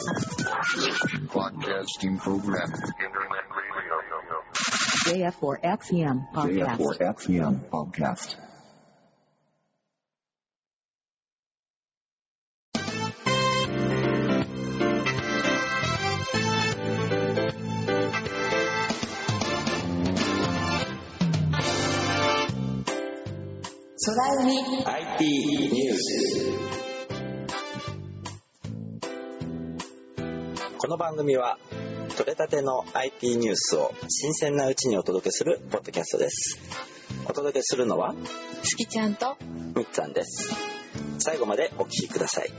Broadcasting program. JF4XEM podcast. JF4XEM podcast. 空海 IT ニュース。この番組は取れたての IT ニュースを新鮮なうちにお届けするポッドキャストです。お届けするのはすきちゃんとみっつぁんです。最後までお聞きください。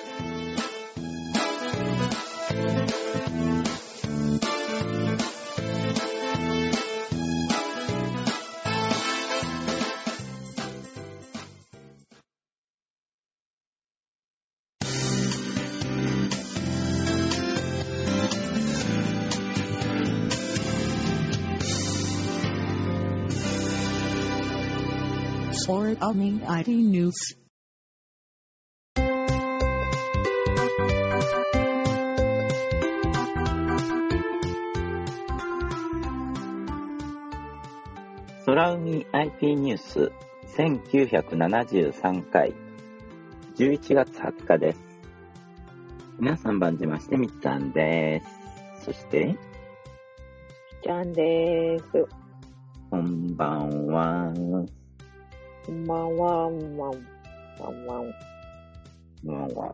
Or IT News. 空海 IT ニュース1973回11月20日です。皆さん番じましてみっつぁんです。そしてちゃんです。 こんばんは。 こんばんは。こんばんは。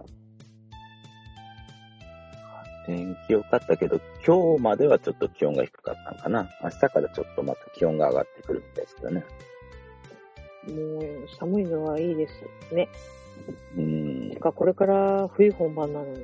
天気良かったけど、今日まではちょっと気温が低かったのかな。明日からちょっとまた気温が上がってくるみたいですけどね。 もう寒いのはいいですね。てかこれから冬本番なのに。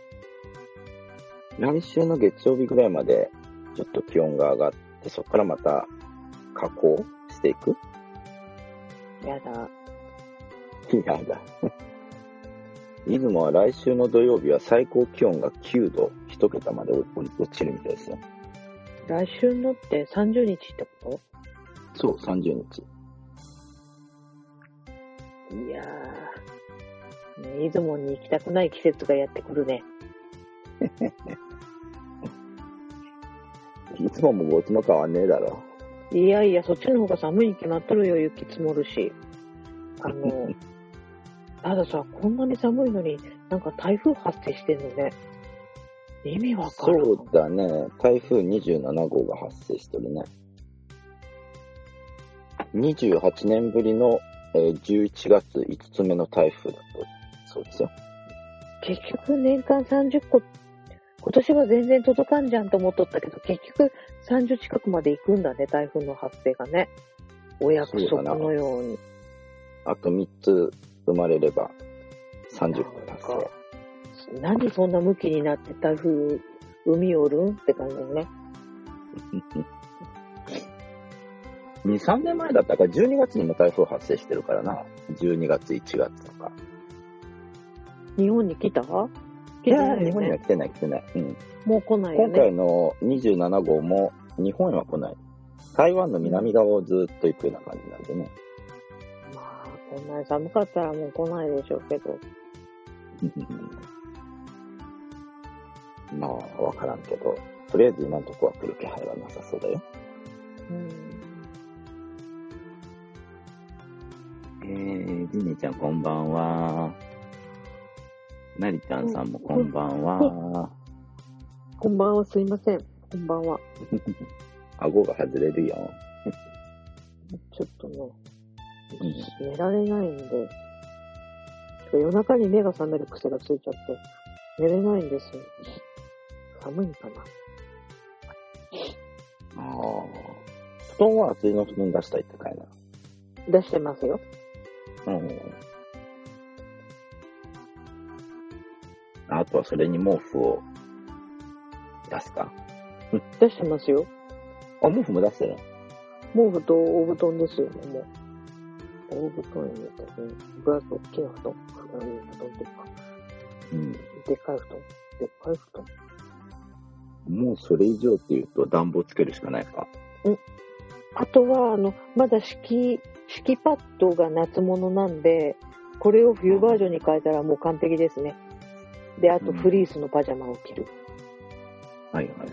来週の月曜日ぐらいまでちょっと気温が上がって、そこからまた下降していく。 やだ。 やだ。出雲は来週の土曜日は最高気温が9度、1桁まで落ちるみたいですよ。 来週のって30日ってこそう、30日。 いやー、出雲に行きたくない季節がやってくるね。 いつももこっちも変わんねえだろ。 いやいや、そっちの方が寒いに決まっとるよ、雪積もるし。たださ、こんなに寒いのに、なんか台風発生してんのね。意味わかる。 そうだね。台風27号が発生してるね。28年ぶりの、11月5つ目の台風だと、そうですよ。 結局年間30個、今年は全然届かんじゃんと思っとったけど、結局30近くまで行くんだね、台風の発生がね。お約束のように。 あと3つ生まれれば30個達成。 何そんな向きになって台風海おるんって感じだね。 2、3年前だったから12月にも台風発生してるからな。12月、1月とか。 日本に来た？ いや、日本には来てない。うん。 もう来ないよね。 今回の27号も日本には来ない。台湾の南側をずっと行くような感じなんでね。 まあ、こんなに寒かったらもう来ないでしょうけど。 まあ、わからんけど、とりあえず今のとこは来る気配はなさそうだよ。ジネちゃんこんばんは。なりちゃんさんもこんばんは。 こんばんは、すいません。こんばんは。 顎が外れるよ。 ちょっとね、寝られないんで、夜中に目が覚める癖がついちゃって、寝れないんですよ。寒いかな。 布団は厚いの布団出したいってかいな。 出してますよ。 あとはそれに毛布を出すか。 出してますよ。 あ、毛布も出してる？ 毛布と大布団ですよね、もう。大布団に入れたら、分厚大きな布団。布団っていうか。でっかい布団。 もうそれ以上って言うと暖房つけるしかないか。 あとは、まだ敷パッドが夏物なんで、これを冬バージョンに変えたらもう完璧ですね。 で、あとフリースのパジャマを着る。 はいはいはい。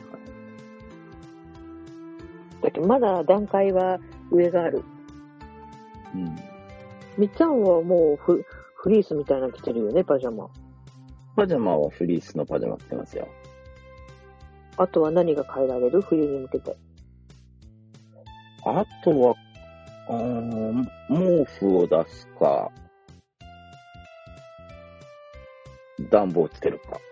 だけどまだ段階は上がある。 うん。 みっちゃんはもうフリースみたいなの着てるよね、パジャマ。 パジャマはフリースのパジャマ着てますよ。 あとは何が変えられる？冬に向けて。 あとは、毛布を出すか、暖房つけるか。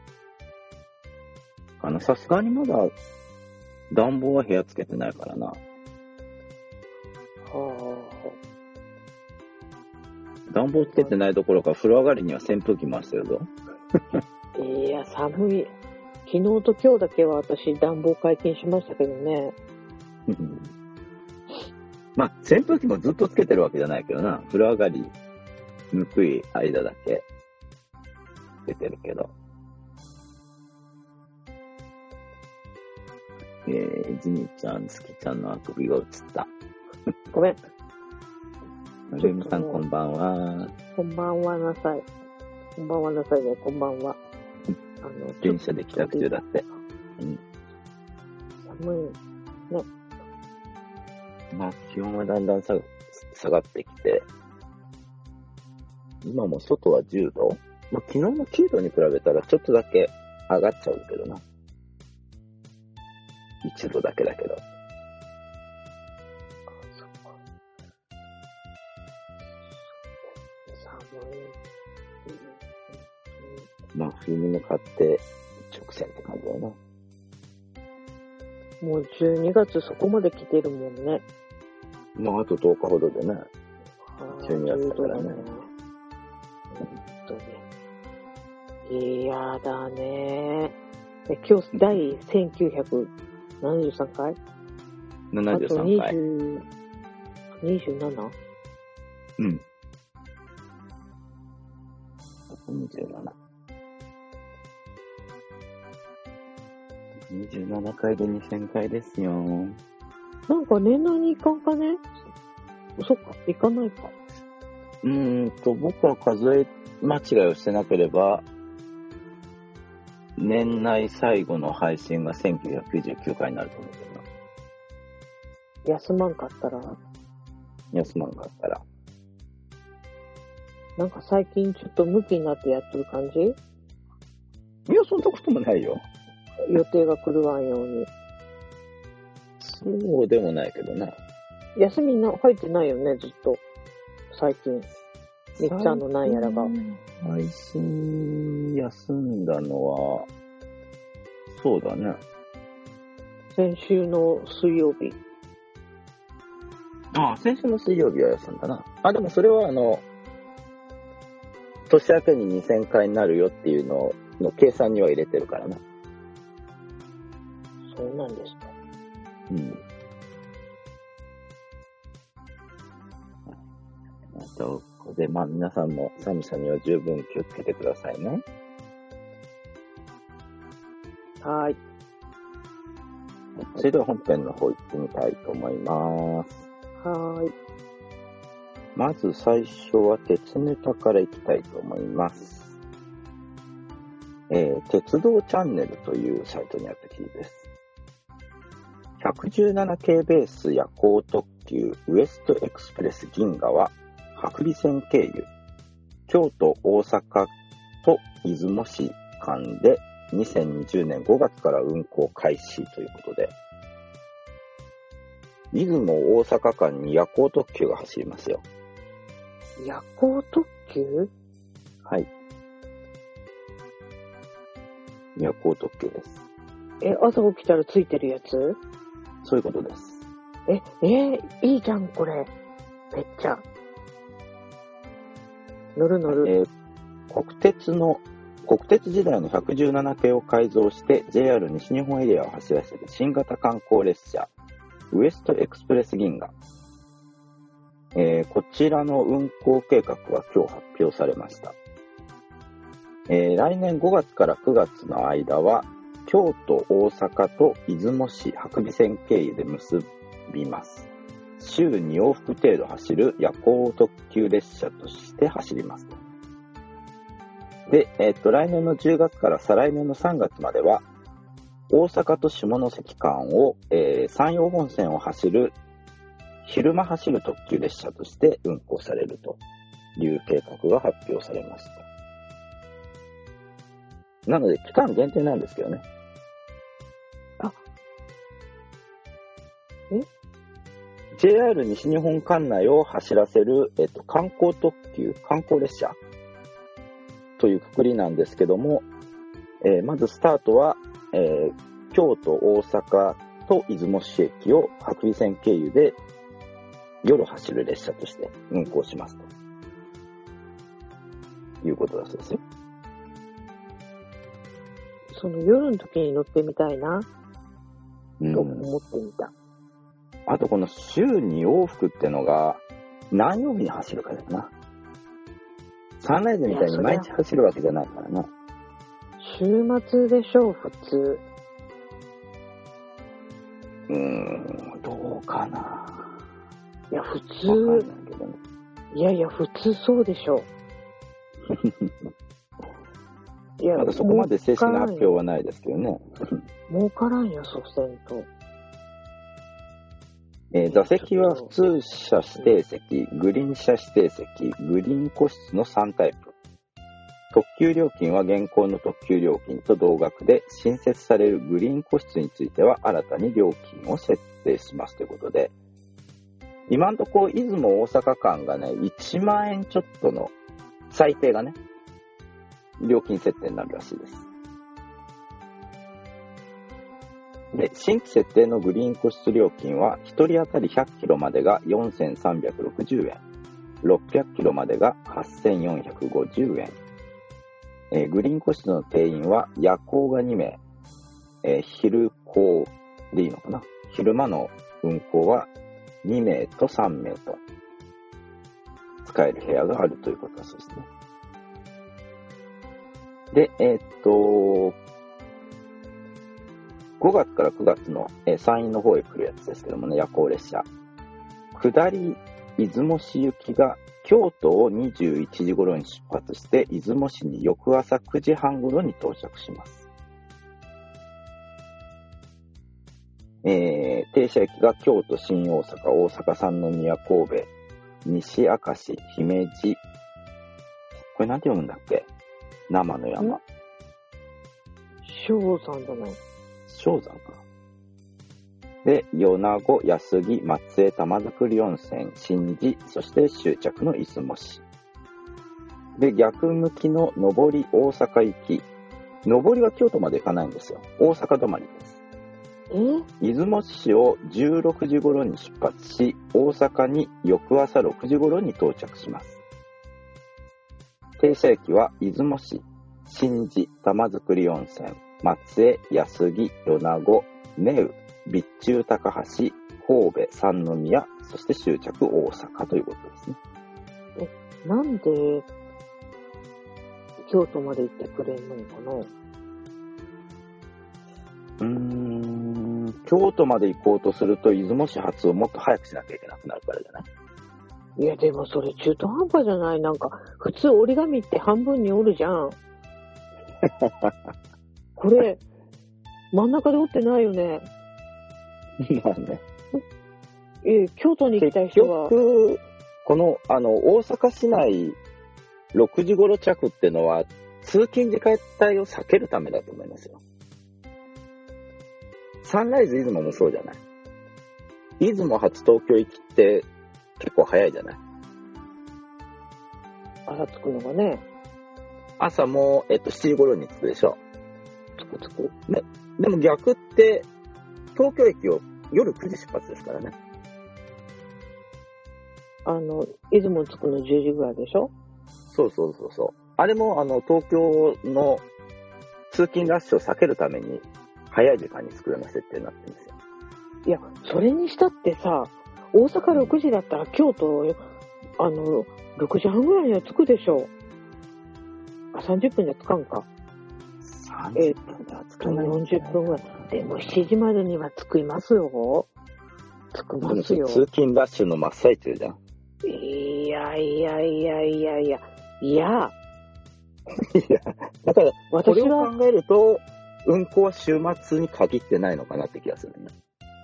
さすがにまだ暖房は部屋つけてないからな。暖房つけてないどころか風呂上がりには扇風機回してるぞ。 いや、寒い。昨日と今日だけは私暖房解禁しましたけどね。 まあ、扇風機もずっとつけてるわけじゃないけどな。風呂上がり、ぬくい間だけつけてるけど。ジミちゃん、スキちゃんのあくびが映った。 ごめん。 ルムさんこんばんは。 こんばんはなさい。こんばんはなさいね、こんばんは。 電車で帰宅中だって。うん。 寒い。ね。 まあ、気温はだんだん下がってきて、今も外は10度、まあ、昨日の9度に比べたらちょっとだけ上がっちゃうけどな。1度だけだけど。まあ、冬に向かって直線って感じだよな。 もう12月そこまで来てるもんね。 まあ、あと10日ほどでね。12月だからね。 いやだね。今日第1973回 73回。 あと27? うん。27。27回で2000回ですよ。 なんか年内に行かんかね？そっか、行かないか。 僕は数え間違いをしてなければ、年内最後の配信が1999回になると思うけどな。 休まんかったら。なんか最近ちょっとムキになってやってる感じ？ いや、そんなこともないよ。 予定が来るわんように。 そうでもないけどな。 休み入ってないよね、ずっと。最近。みっちゃんのなんやらが。 配信休んだのは、そうだね。 先週の水曜日。 ああ、先週の水曜日は休んだな。あ、でもそれは年明けに2000回になるよっていうの計算には入れてるからな。 そうなんですか。 うん。ここで、まあ皆さんも寒さには十分気をつけてくださいね。 はい。 それでは本編の方行ってみたいと思います。 はい。 まず最初は鉄ネタからいきたいと思います。鉄道チャンネルというサイトにあった記事です。117系ベース夜行特急ウエストエクスプレス銀河は伯備線経由、京都、大阪と出雲市間で2020年5月から運行開始ということで、出雲、大阪間に夜行特急が走りますよ。 夜行特急？ はい。夜行特急です。 朝起きたらついてるやつ？ そういうことです。 いいじゃん、これ。めっちゃ。乗る。 国鉄時代の117系を改造して JR 西日本エリアを走らせる新型観光列車ウエストエクスプレス銀河。こちらの運行計画は今日発表されました。来年5月から9月の間は京都、大阪と出雲市伯備線経由で結びます。週2往復程度走る夜行特急列車として走ります。 で、来年の10月から再来年の3月までは、大阪と下関間を、山陽本線を走る、昼間走る特急列車として運行されるという計画が発表されました。なので、期間限定なんですけどね。JR 西日本管内を走らせる、観光特急、観光列車というくくりなんですけども、まずスタートは、京都、大阪と出雲市駅を伯備線経由で夜走る列車として運行しますということだそうですよ。 その夜の時に乗ってみたいなと思ってみた。 あとこの週2往復ってのが何曜日に走るかだよな。サンライズみたいに毎日走るわけじゃないからな。 週末でしょう、普通。 どうかな。 いや、普通、いやいや、普通そうでしょう。いや、 まだそこまで正式な発表はないですけどね。 儲からんよ、そうせんと。 座席は普通車指定席、グリーン車指定席、グリーン個室の3タイプ。特急料金は現行の特急料金と同額で、新設されるグリーン個室については新たに料金を設定しますということで、今のところ出雲大阪間がね、1万円ちょっとの最低がね、料金設定になるらしいです。で、新規設定のグリーン個室料金は、1人当たり100キロまでが4360円、600キロまでが8450円。グリーン個室の定員は、夜行が2名、昼行でいいのかな。昼間の運行は2名と3名と使える部屋があるということだそうですね。で、5月から9月の、山陰の方へ来るやつですけどもね、夜行列車。下り出雲市行きが京都を21時頃に出発して、出雲市に翌朝9時半頃に到着します。停車駅が京都、新大阪、大阪三宮、神戸、西明石、姫路。これなんて読むんだっけ？生の山。 正山じゃない。 正山か。で、米子、安来、松江、玉造温泉、新地、そして終着の出雲市。で、逆向きの上り大阪行き。上りは京都まで行かないんですよ。大阪止まりです。出雲市を16時頃に出発し、大阪に翌朝6時頃に到着します。停車駅は出雲市、新地、玉造温泉、松江、安来、米子、根羽、備中高橋、神戸、三宮、そして終着大阪ということですね。 なんで京都まで行ってくれるのかな？ 京都まで行こうとすると出雲市発をもっと早くしなきゃいけなくなるからじゃない？ いやでもそれ中途半端じゃない？なんか普通折り紙って半分に折るじゃん。これ真ん中で折ってないよね。 まあね。 京都に行きたい人は結局この大阪市内6時頃着ってのは通勤時間帯を避けるためだと思いますよ。サンライズ出雲もそうじゃない？出雲発東京行きって結構早いじゃない？ 朝着くのがね。 朝も7時頃に着くでしょ。 着く。 ね。でも逆って東京駅を夜9時出発ですからね。 出雲着くの10時ぐらいでしょ？ そう。あれも東京の通勤ラッシュを避けるために早い時間に着くような設定になってるんですよ。 いや、それにしたってさ、大阪6時だったら京都6時半ぐらいには着くでしょ。30分じゃ着かんか。 30分じゃ着かない、ね。 40分ぐらい。でも7時までには着きますよ。着きますよ。 通勤ラッシュの真っ最中じゃん。 いや、 いや、だから、こ私れをは、 考えると、運行は週末に限ってないのかなって気がするね。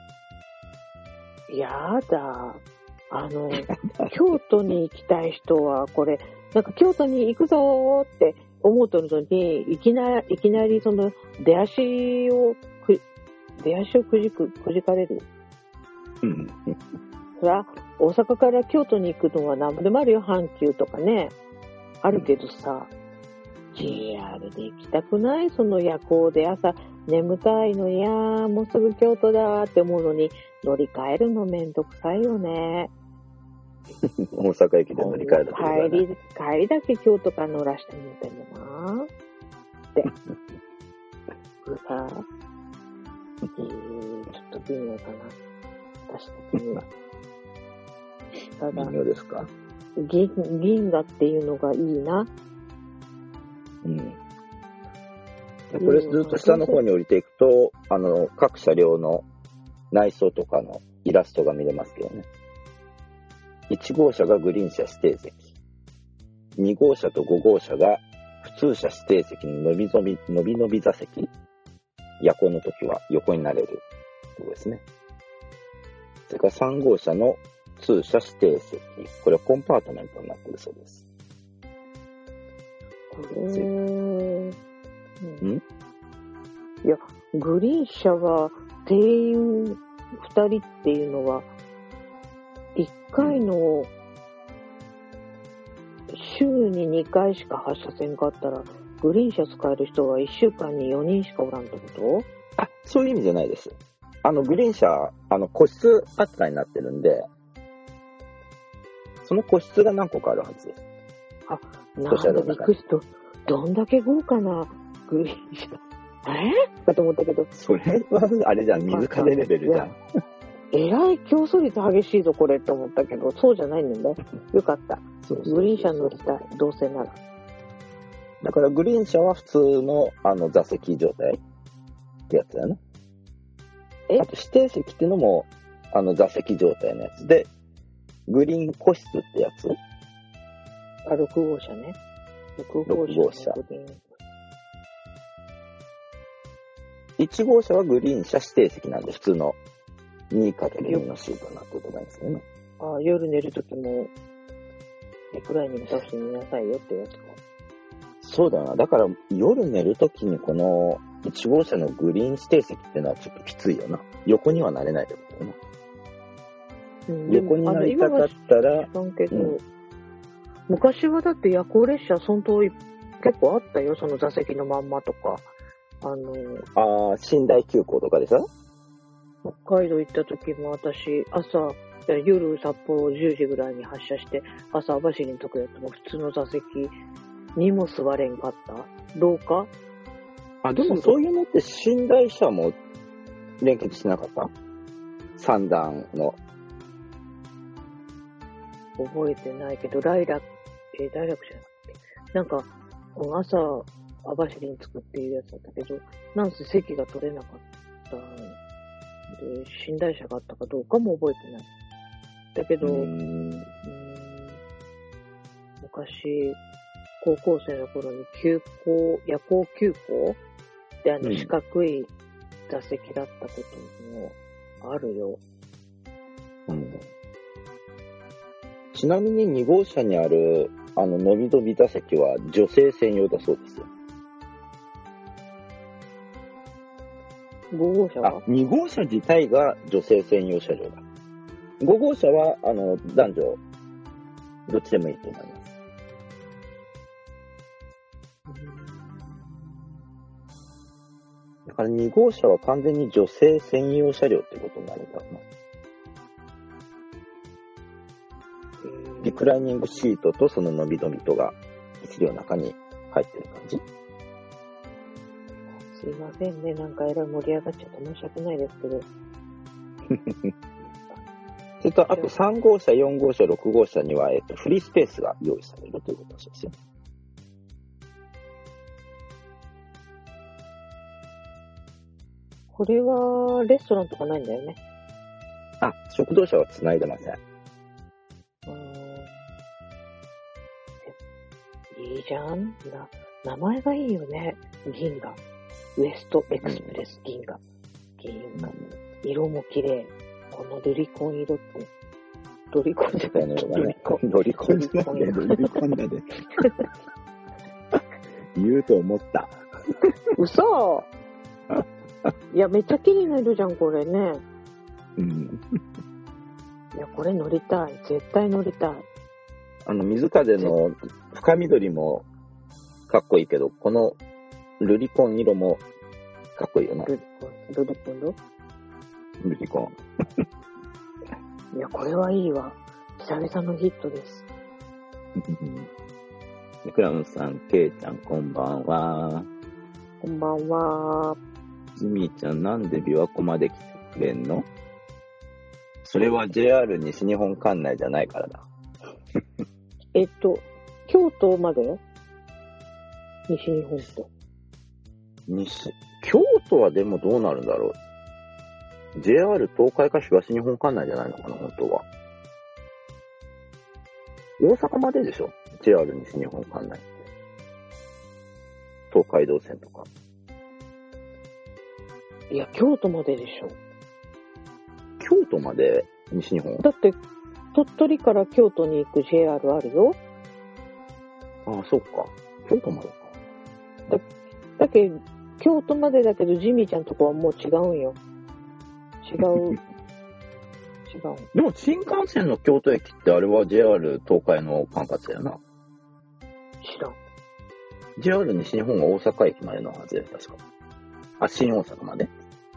やだ。京都に行きたい人は、これ、なんか京都に行くぞーって思うとるのに、いきなりその出足をくじかれる。 うん。 そりゃ、大阪から京都に行くのは何でもあるよ、阪急とかね。あるけどさ、JR で行きたくない？その夜行で朝眠たいの、いやーもうすぐ京都だって思うのに、乗り換えるのめんどくさいよね。 大阪駅で乗り換えるところね。 帰りだけ京都から乗らしてみてもなーって。さ、ちょっと微妙かな。私的には。ただ微、妙ですか？ 銀河っていうのがいいな。 うん。でこれずっと下の方に降りていくと、各車両の内装とかのイラストが見れますけどね。1号車がグリーン車指定席。2号車と5号車が普通車指定席の伸び座席。夜行の時は横になれるところですね。それから3号車の通車指定席。これはコンパートメントになっているそうです。 いや、グリーン車は定員2人っていうのは、1回の週に2回しか発車せんかったら、グリーン車使える人は1週間に4人しかおらんってこと？ あ、そういう意味じゃないです。グリーン車、個室扱いになってるんで、その個室が何個かあるはずです。 あ、なんだびっくりした。どんだけ豪華なグリーン車。かと思ったけど。 それは、あれじゃん、水風レベルじゃん。 えらい競争率激しいぞ、これって思ったけど、そうじゃないんだよ。よかった。グリーン車乗りたい、どうせなら。 だからグリーン車は普通の座席状態ってやつだよね。あと指定席っていうのも座席状態のやつで、グリーン個室ってやつ。 あ、6号車ね。6号車。 1号車はグリーン車指定席なんで、普通の 2×2 のシートになってると思いますね。 あ、夜寝るときも、リクライニングタクシーに寝なさいよってやつか。 そうだよな。だから夜寝るときにこの1号車のグリーン指定席ってのはちょっときついよな。横にはなれないってことよな。横になりたかったら、 昔はだって夜行列車、結構あったよ、その座席のまんまとか。 寝台急行とかでさ。 北海道行った時も私、夜札幌10時ぐらいに発車して、朝網走に着くやつも普通の座席にも座れんかった。廊下？ でもそういうのって寝台車も連結してなかった？三段の。 覚えてないけど、大楽じゃなくて、なんか、朝、網走に着くっていうやつだったけど、なんせ席が取れなかったんで、寝台車があったかどうかも覚えてない。だけど、昔、高校生の頃に夜行急行で四角い座席だったこともあるよ。 ちなみに2号車にある伸び座席は女性専用だそうですよ。 5号車は ？2号車自体が女性専用車両だ。5号車は男女どっちでもいいと思います。だから2号車は完全に女性専用車両ってことになるんだろうな。リクライニングシートとその伸びとが一両の中に入ってる感じ。 すいませんね、なんかえらい盛り上がっちゃって申し訳ないですけど。 それとあと3号車、4号車、6号車には、フリースペースが用意されるということですよ。 これはレストランとかないんだよね。 食堂車は繋いでません。 いいじゃん。 名前がいいよね。銀河。ウエストエクスプレス銀河。銀河。色も綺麗。このルリコン色って。ドリコンじゃないのドリコン。ドリコンじゃなくて、ルリコンだね。言うと思った。 嘘いや、めっちゃ綺麗な色じゃん、これね。 うん。 いや、これ乗りたい。絶対乗りたい。 水風の深緑もかっこいいけど、このルリコン色もかっこいいよな。 ルリコンのルリコン。 いや、これはいいわ。久々のヒットです。 クラムさん、ケイちゃん、こんばんは。 こんばんは。 ジミーちゃん、なんで琵琶湖まで来てくれんの？それは JR 西日本管内じゃないからだ。 京都まで？西日本と。 京都はでもどうなるんだろう。JR 東海か東日本管内じゃないのかな、本当は。大阪まででしょ？ JR 西日本管内って。東海道線とか。 いや、京都まででしょ。 京都まで西日本？ だって、鳥取から京都に行く JR あるよ。 ああ、そっか。京都までか。 だけど、京都までだけど、ジミーちゃんとこはもう違うんよ。違う。 でも新幹線の京都駅ってあれは JR 東海の管轄だよな。 知らん。 JR 西日本が大阪駅までのはずです、確か。あ、新大阪まで。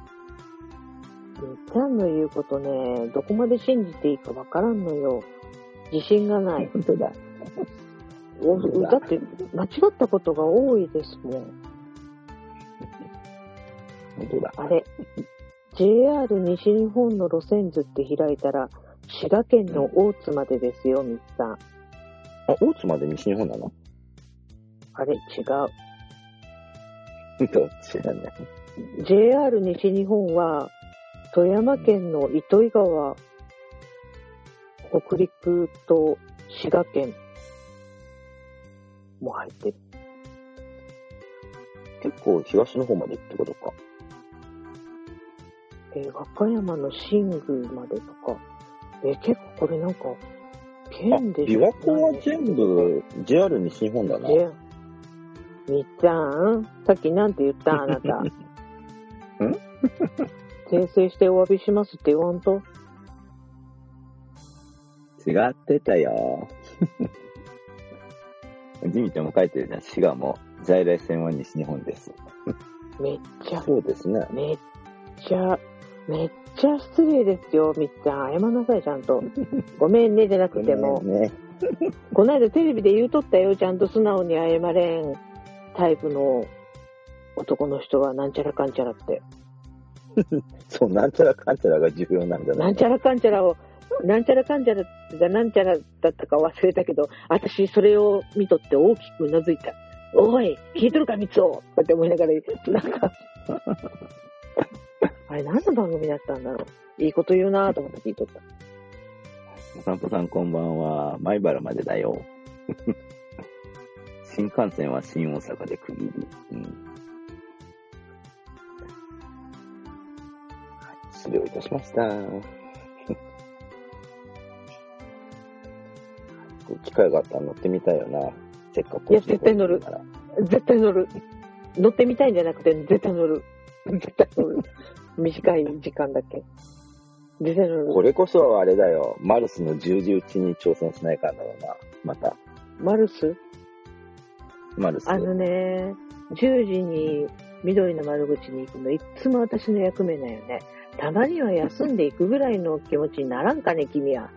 ちゃんの言うことね、どこまで信じていいかわからんのよ。自信がない。 本当だ。 だって、間違ったことが多いですもん。 本当だ。 あれ、JR 西日本の路線図って開いたら、滋賀県の大津までですよ、みっさん。 あ、大津まで西日本なの？ あれ、違う。 どっちだね。 JR 西日本は、富山県の糸魚川、北陸と滋賀県も入ってる。 結構東の方までってことか。 和歌山の新宮までとか。結構これなんか、県で琵琶湖は全部 JR 西日本だな。 みっちゃん、さっきなんて言ったあなた。 ん訂正してお詫びしますって言わんと。 違ってたよ。ジミーちゃんも書いてるじゃん。滋賀も在来線は西日本です。 めっちゃ、 そうですね。 めっちゃ失礼ですよ、みっちゃん。謝んなさい、ちゃんと。ごめんね、じゃなくても。 ね、 この間テレビで言うとったよ、ちゃんと素直に謝れんタイプの男の人はなんちゃらかんちゃらって。 そう、なんちゃらかんちゃらが重要なんじゃない？ なんちゃらかんちゃらを、なんちゃらかんちゃらがなんちゃらだったか忘れたけど、私それを見とって大きくうなずいた。おい、聞いとるか、みつおって思いながら、なんか、あれ何の番組だったんだろう。いいこと言うなぁと思って聞いとった。 お散歩さんこんばんは。米原までだよ。新幹線は新大阪で区切り。失礼いたしました。機会があったら乗ってみたいよな。せっかく。 いや、絶対乗る。絶対乗る。乗ってみたいんじゃなくて、絶対乗る。絶対乗る。短い時間だけ。絶対乗る。 これこそあれだよ。マルスの十字打ちに挑戦しないからだろうな。また。 マルス？ マルス。 10時に緑の窓口に行くの、いつも私の役目だよね。たまには休んでいくぐらいの気持ちにならんかね、君は。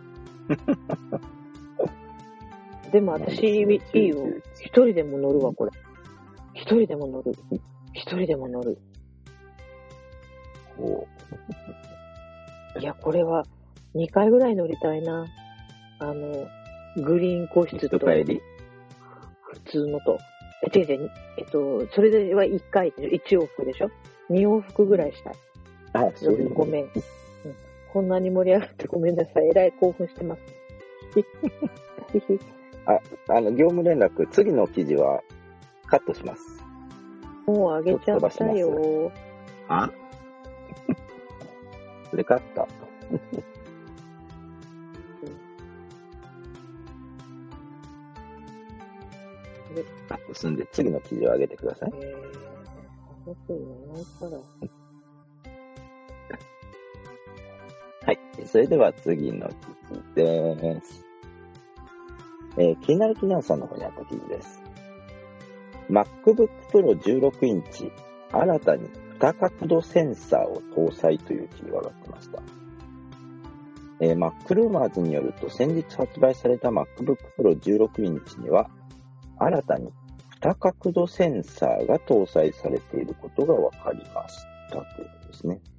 でも私、いいよ。一人でも乗るわ、これ。一人でも乗る。いや、これは2回ぐらい乗りたいな。グリーン個室と、 帰り普通のと。違う。それでは1回、1往復でしょ？ 2 往復ぐらいしたい。 あ、そういう。 ごめん。こんなに盛り上がってごめんなさい。えらい興奮してます。 業務連絡、次の記事は、 カットします。 もうあげちゃったよ。 あそれカット。あ、結んで次の記事を上げてください。 僕言わないから。 はい。それでは次の記事です。気になる記念さんの方にあった記事です。MacBook Pro 16インチ、新たに2角度センサーを搭載という記事が上がってました。MacRumors によると、先日発売された MacBook Pro 16インチには、新たに2角度センサーが搭載されていることが分かりましたということですね。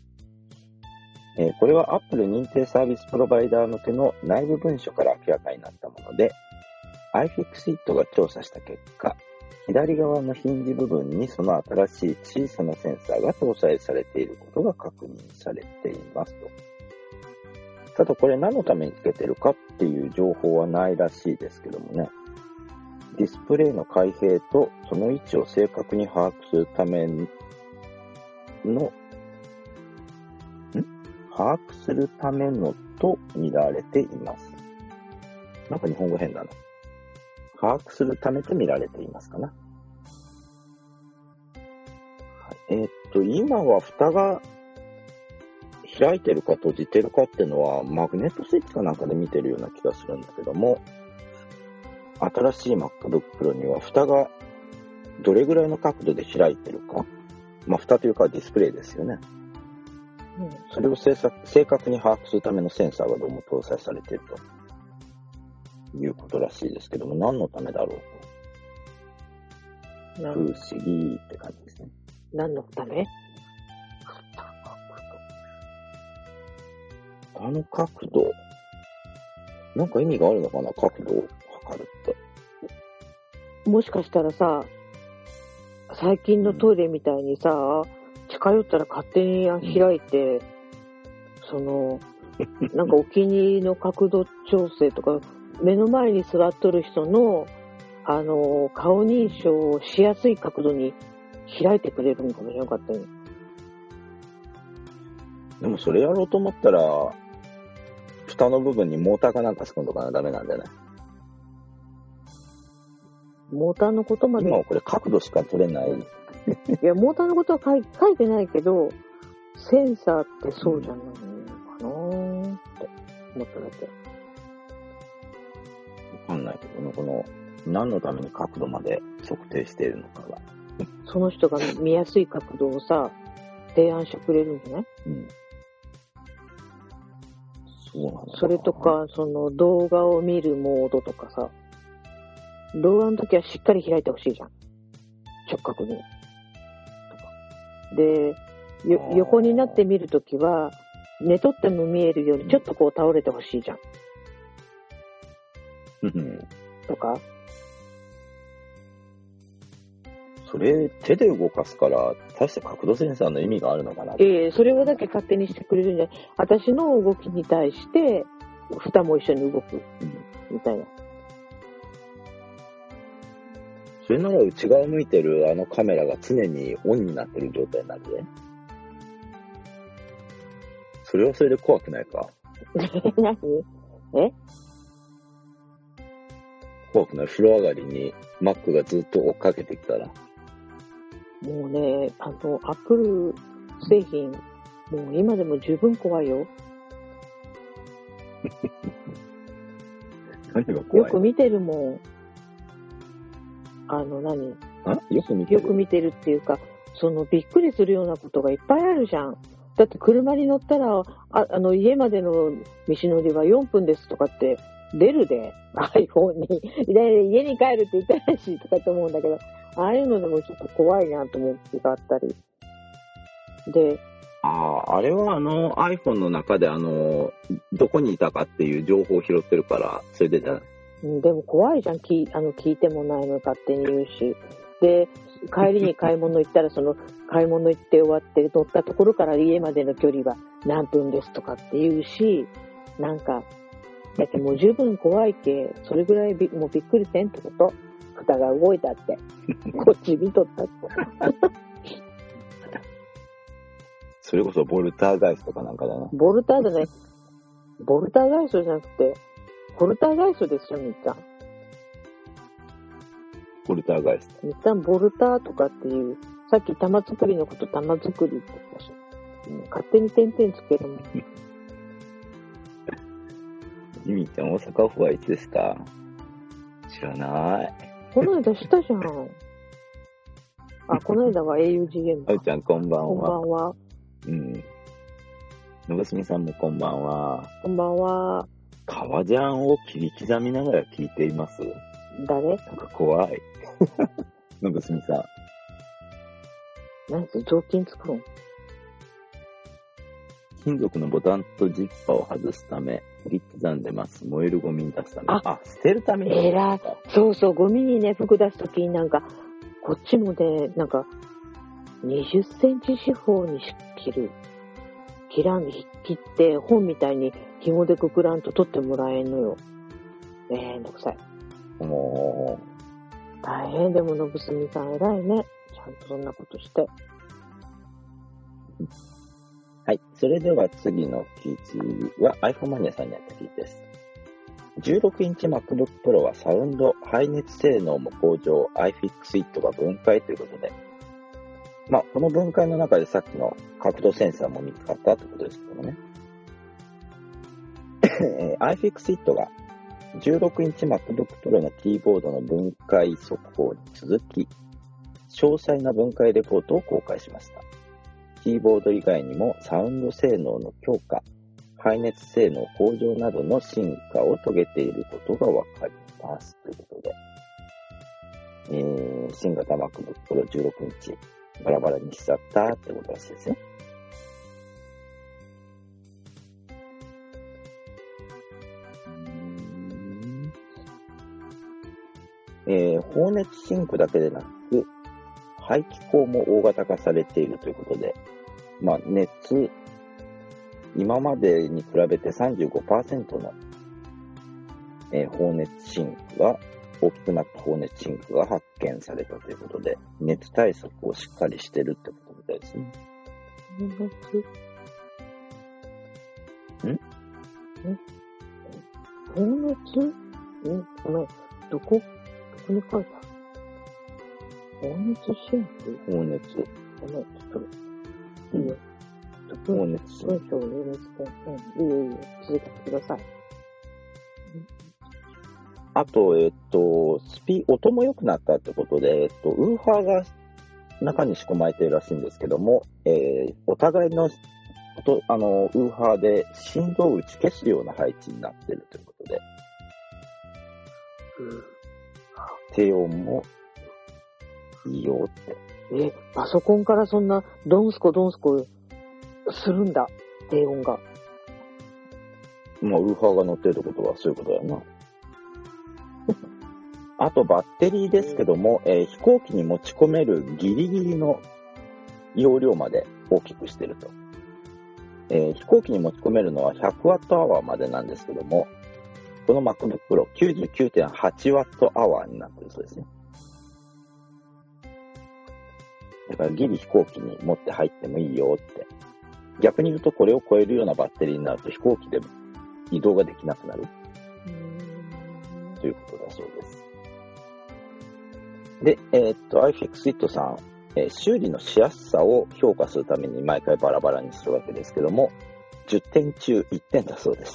これは Apple 認定サービスプロバイダー向けの内部文書から明らかになったもので、iFixit が調査した結果、左側のヒンジ部分にその新しい小さなセンサーが搭載されていることが確認されていますと。ただこれ何のためにつけてるかっていう情報はないらしいですけどもね。ディスプレイの開閉とその位置を正確に把握するためのと見られています。なんか日本語変だな。把握するためと見られていますかな。今は蓋が開いてるか閉じてるかっていうのはマグネットスイッチかなんかで見てるような気がするんだけども、新しい MacBook Pro には蓋がどれぐらいの角度で開いてるか、蓋というかディスプレイですよね。それを正確に把握するためのセンサーがどうも搭載されているということらしいですけども、何のためだろうと。不思議って感じですね。 何のため？ あの角度、なんか意味があるのかな、角度を測るって。 もしかしたらさ、最近のトイレみたいにさ、近寄ったら勝手に開いて、なんかお気に入りの角度調整とか、目の前に座っとる人の、顔認証をしやすい角度に開いてくれるのかもしれなかったよ。 でもそれやろうと思ったら、蓋の部分にモーターかなんかつくんとかなダメなんだよね。 モーターのことまで。 今はこれ角度しか取れない。 いや、モーターのことは書いてないけど、センサーってそうじゃないのかなーって思っただけ。 わかんないけどね、何のために角度まで測定しているのかが。 その人が見やすい角度をさ、提案してくれるんじゃない？ うん。そうなのかな。 それとか、動画を見るモードとかさ、動画の時はしっかり開いてほしいじゃん。直角に。で、横になって見るときは、寝とっても見えるようにちょっとこう倒れてほしいじゃん。とか。 それ手で動かすから、大して角度センサーの意味があるのかな。 それをだけ勝手にしてくれるんじゃない。私の動きに対して、蓋も一緒に動く。みたいな。 それなら内側向いてるあのカメラが常にオンになってる状態になるね。それはそれで怖くないか。 何？ 怖くない？風呂上がりに Mac がずっと追っかけてきたら。 もうね、Apple 製品、もう今でも十分怖いよ。 何が怖い？ よく見てるもん。よく見てるっていうか、びっくりするようなことがいっぱいあるじゃん。だって車に乗ったら、家までの道のりは4分ですとかって出るで、iPhone に。で、家に帰るって言ってないしとかって思うんだけど、ああいうのでもちょっと怖いなと思う気があったり。で、 あれはiPhone の中でどこにいたかっていう情報を拾ってるから、それでじゃない。 でも怖いじゃん。聞いてもないの勝手に言うし。で、帰りに買い物行ったら、買い物行って終わって乗ったところから家までの距離は何分ですとかって言うし、なんか、だってもう十分怖いけ、それぐらいもうびっくりせんってこと？ 蓋が動いたって。こっち見とったって。 それこそボルターガイストかなんかだな。 ボルターガイストじゃなくて、ポルターガイストですよ、みっちゃん。 ボルターガイスト。 みっちゃん、ボルターとかっていう、さっき玉作りのこと玉作りって言ったし、勝手に点々つけるもん。 ジミーちゃん、大阪府はいつですか？知らない。 この間したじゃん。あ、この間は augm か。 あうちゃん、こんばんは。 こんばんは。 うん。のぶすみさんもこんばんは。 こんばんは。 革ジャンを切り刻みながら聞いています。 誰？ なんか怖い。のぶすみさん。 何す、雑巾作るん？ 金属のボタンとジッパーを外すため、切り刻んでます。燃えるゴミに出すため。 あ、 捨てるために。 えらい。そうそう、ゴミにね、服出すときになんか、こっちもね、なんか、20センチ四方に切る。切って、本みたいに紐でくくらんと取ってもらえんのよ。めんどくさい。 も大変でも、のぶすみさん偉いね。ちゃんとそんなことして。 はい。それでは次の記事は iPhone マニアさんにあった記事です。16インチ MacBook Pro はサウンド、排熱性能も向上、iFixit が分解ということで、まあ、この分解の中でさっきの角度センサーも見つかったということですけどもね。iFixit が16インチ MacBook Pro のキーボードの分解速報に続き、詳細な分解レポートを公開しました。キーボード以外にもサウンド性能の強化、排熱性能向上などの進化を遂げていることがわかりますということで、新型 MacBook Pro 16インチバラバラにしちゃったってことらしいですよ。放熱シンクだけでなく排気口も大型化されているということで、まあ、今までに比べて 35% の、放熱シンクが、大きくなった放熱シンクが発見されたということで、熱対策をしっかりしてるってことみたいですね。 放熱？ごめん、どこに書いた？放熱シンク？ 放熱。 ごめん、ちょっと、いいよ。 放熱。 文章を読みつけ、いいよ、続けてください。 あと、音も良くなったってことで、ウーファーが中に仕込まれているらしいんですけども、お互いのウーファーで振動を打ち消すような配置になっているということで、低音もいいよって。 パソコンからそんなドンスコするんだ、低音が。 まあ、ウーファーが乗ってるってことはそういうことだよな。あと、バッテリーですけども、飛行機に持ち込めるギリギリの容量まで大きくしてると。飛行機に持ち込めるのは 100Wh までなんですけども、この MacBook Pro99.8Wh になってるそうですね。だからギリ飛行機に持って入ってもいいよって。逆に言うとこれを超えるようなバッテリーになると飛行機でも移動ができなくなるということだそうです。で、iFixit さん、修理のしやすさを評価するために毎回バラバラにするわけですけども、10点中1点だそうです。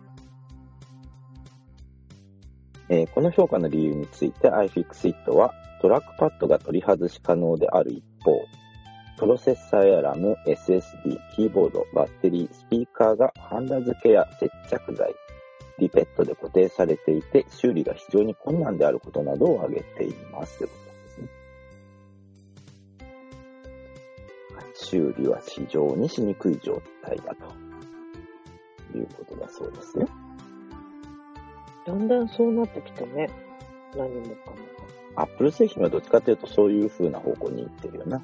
この評価の理由について iFixit はトラックパッドが取り外し可能である一方、プロセッサーやラム、SSD、キーボード、バッテリー、スピーカーがハンダ付けや接着剤、リペットで固定されていて修理が非常に困難であることなどを挙げていますということですね。修理は非常にしにくい状態だということだそうですよ。 だんだんそうなってきたね。何もかも。 アップル製品はどっちかというとそういう風な方向に行ってるよな。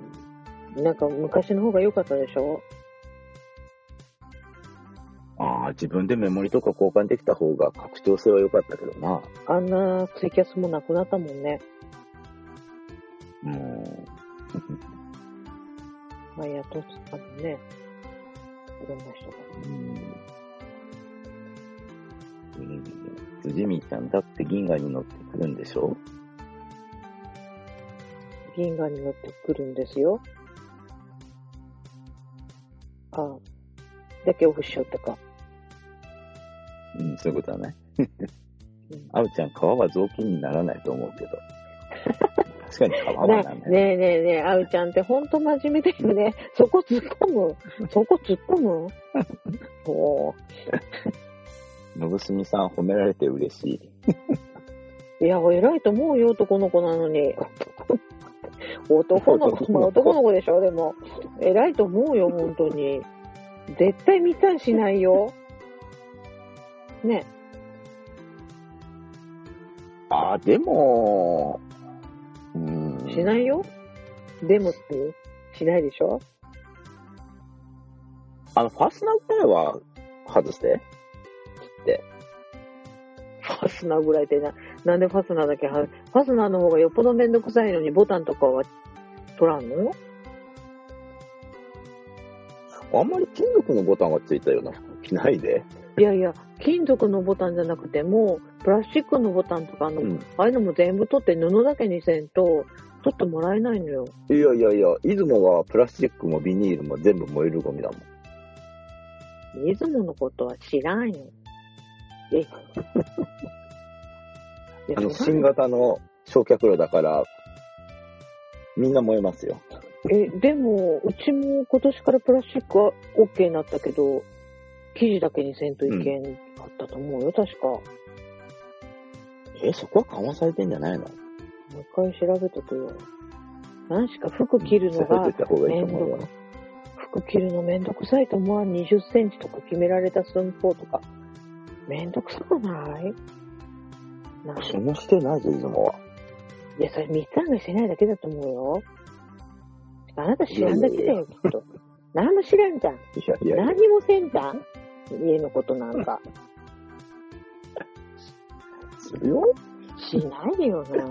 なんか昔の方が良かったでしょ？ 自分でメモリとか交換できた方が拡張性は良かったけどな。 あんなツイキャスもなくなったもんね。まあ、雇ったのね。いろんな人が。 辻見ちゃんだって銀河に乗ってくるんでしょ？ 銀河に乗ってくるんですよ。ああ。だけオフしようってか。 そういうことはね。あうちゃん、川は雑巾にならないと思うけど。確かに川はなんだよ。 ねえねえねえ、あうちゃんってほんと真面目だよね。そこ突っ込むおのぶすみさん褒められて嬉しい。 いや、偉いと思うよ、男の子なのに。男の子、まあ男の子でしょ、でも。偉いと思うよ、本当に。絶対見たりしないよ。ね。 でも、 しないよ。でもって、しないでしょ。 ファスナーぐらいは外して。 ファスナーぐらいってなんでファスナーだけファスナーの方がよっぽどめんどくさいのにボタンとかは取らんの？ あんまり金属のボタンがついたような服着ないで。 いやいや、金属のボタンじゃなくても、プラスチックのボタンとかああいうのも全部取って布だけにせんと、取ってもらえないのよ。 いや、出雲はプラスチックもビニールも全部燃えるゴミだもん。 出雲のことは知らんよ。 新型の焼却炉だから、みんな燃えますよ。 でも、うちも今年からプラスチックは OK になったけど、生地だけにせんといけんかったと思うよ、確か。 そこは緩和されてんじゃないの？ もう一回調べとくよ。何しか服着るのが服着るのめんどくさいと思わん。20センチとか決められた寸法とか。めんどくさくない？ そんなしてないぞ、出雲は。 いや、それ三つ案外してないだけだと思うよ。あなた知らんだけだよ、きっと。何も知らんじゃん。何にもせんじゃん。家のことなんか。 するよ。 しないよな。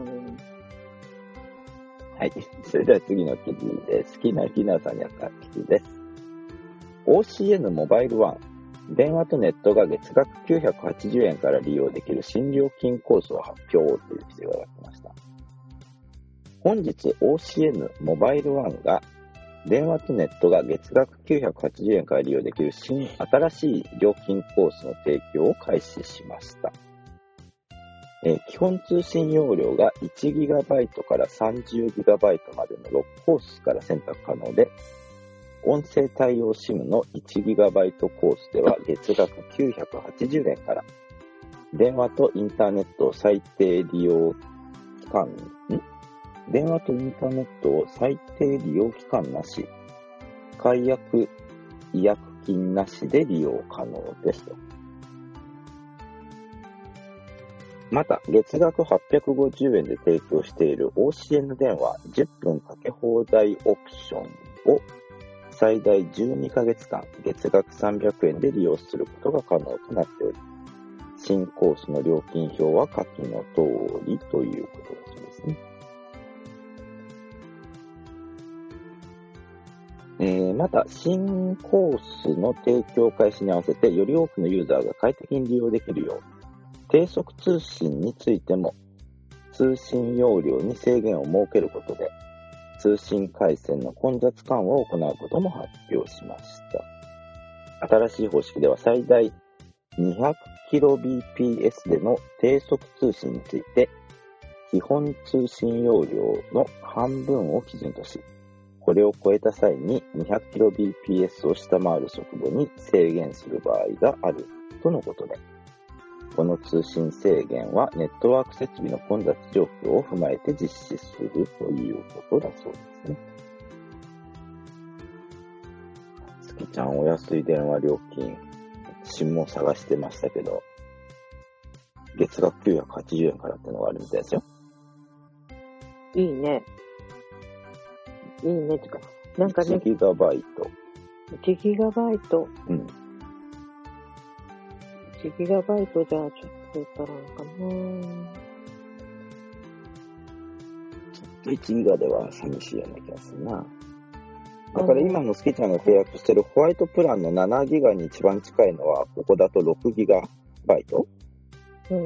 はい。それでは次の記事です。好きなひなさんにあった記事です。OCN モバイルワン。電話とネットが月額980円から利用できる新料金コースを発表という記事が来ました。本日 OCN モバイルワンが電話とネットが月額980円から利用できる新しい料金コースの提供を開始しました。基本通信容量が 1GB から 30GB までの6コースから選択可能で、音声対応 SIM の 1GB コースでは月額980円から、電話とインターネットを最低利用期間なし、解約、違約金なしで利用可能ですと。また、月額850円で提供している OCN 電話10分かけ放題オプションを最大12ヶ月間月額300円で利用することが可能となっており、新コースの料金表は下記の通りということだそうですね。また、新コースの提供開始に合わせて、より多くのユーザーが快適に利用できるよう、低速通信についても、通信容量に制限を設けることで、通信回線の混雑緩和を行うことも発表しました。新しい方式では最大 200kbps での低速通信について、基本通信容量の半分を基準とし、これを超えた際に 200kbps を下回る速度に制限する場合があるとのことで、この通信制限はネットワーク設備の混雑状況を踏まえて実施するということだそうですね。月ちゃんお安い電話料金、SIMも探してましたけど、月額980円からってのがあるみたいですよ。 いいね。いいねってか、なんかね。 1GB。 1GB。 うん。 1GB じゃあちょっと足らんかな。 1ギガでは寂しいような気がするな。だから今のスキちゃんが契約してるホワイトプランの7ギガに一番近いのは、ここだと6ギガバイト。 うん。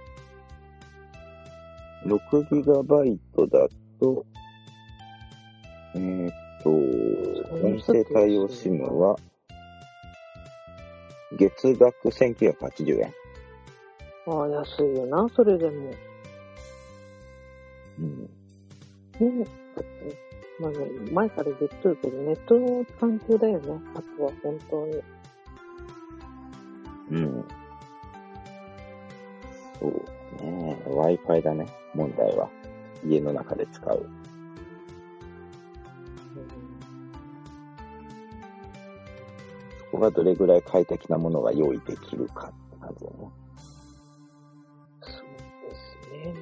6ギガバイトだと、音声対応 SIM は、月額1980円。 ああ、安いよな、それでも。 うん。 だって、まあね、前から言っとるけど、ネットの環境だよね。あとは本当に。 うん。そうね。Wi-Fi だね、問題は。家の中で使う。そこがどれぐらい快適なものが用意できるかって感じだね。 そうですね。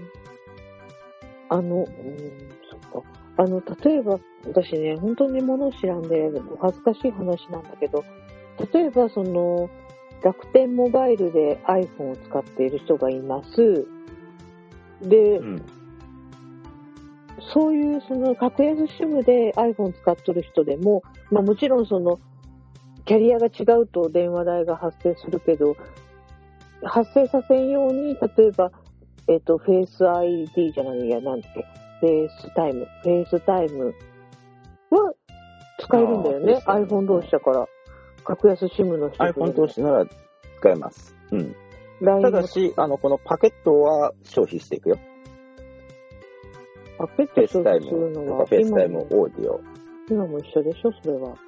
そっか。例えば、私ね、本当に物知らんで、お恥ずかしい話なんだけど、例えば、楽天モバイルで iPhone を使っている人がいます。で、 うん、 そういう格安SIMで iPhone 使っとる人でも、まあもちろんキャリアが違うと電話代が発生するけど、発生させんように、例えば、フェイス ID じゃないや、なんだっけ、フェイスタイムは使えるんだよね。iPhone 同士だから。格安 SIM の人。 iPhone 同士なら使えます。うん。ただし、このパケットは消費していくよ。 パケット消費するのは、 フェイスタイムオーディオ。 今も一緒でしょ、それは。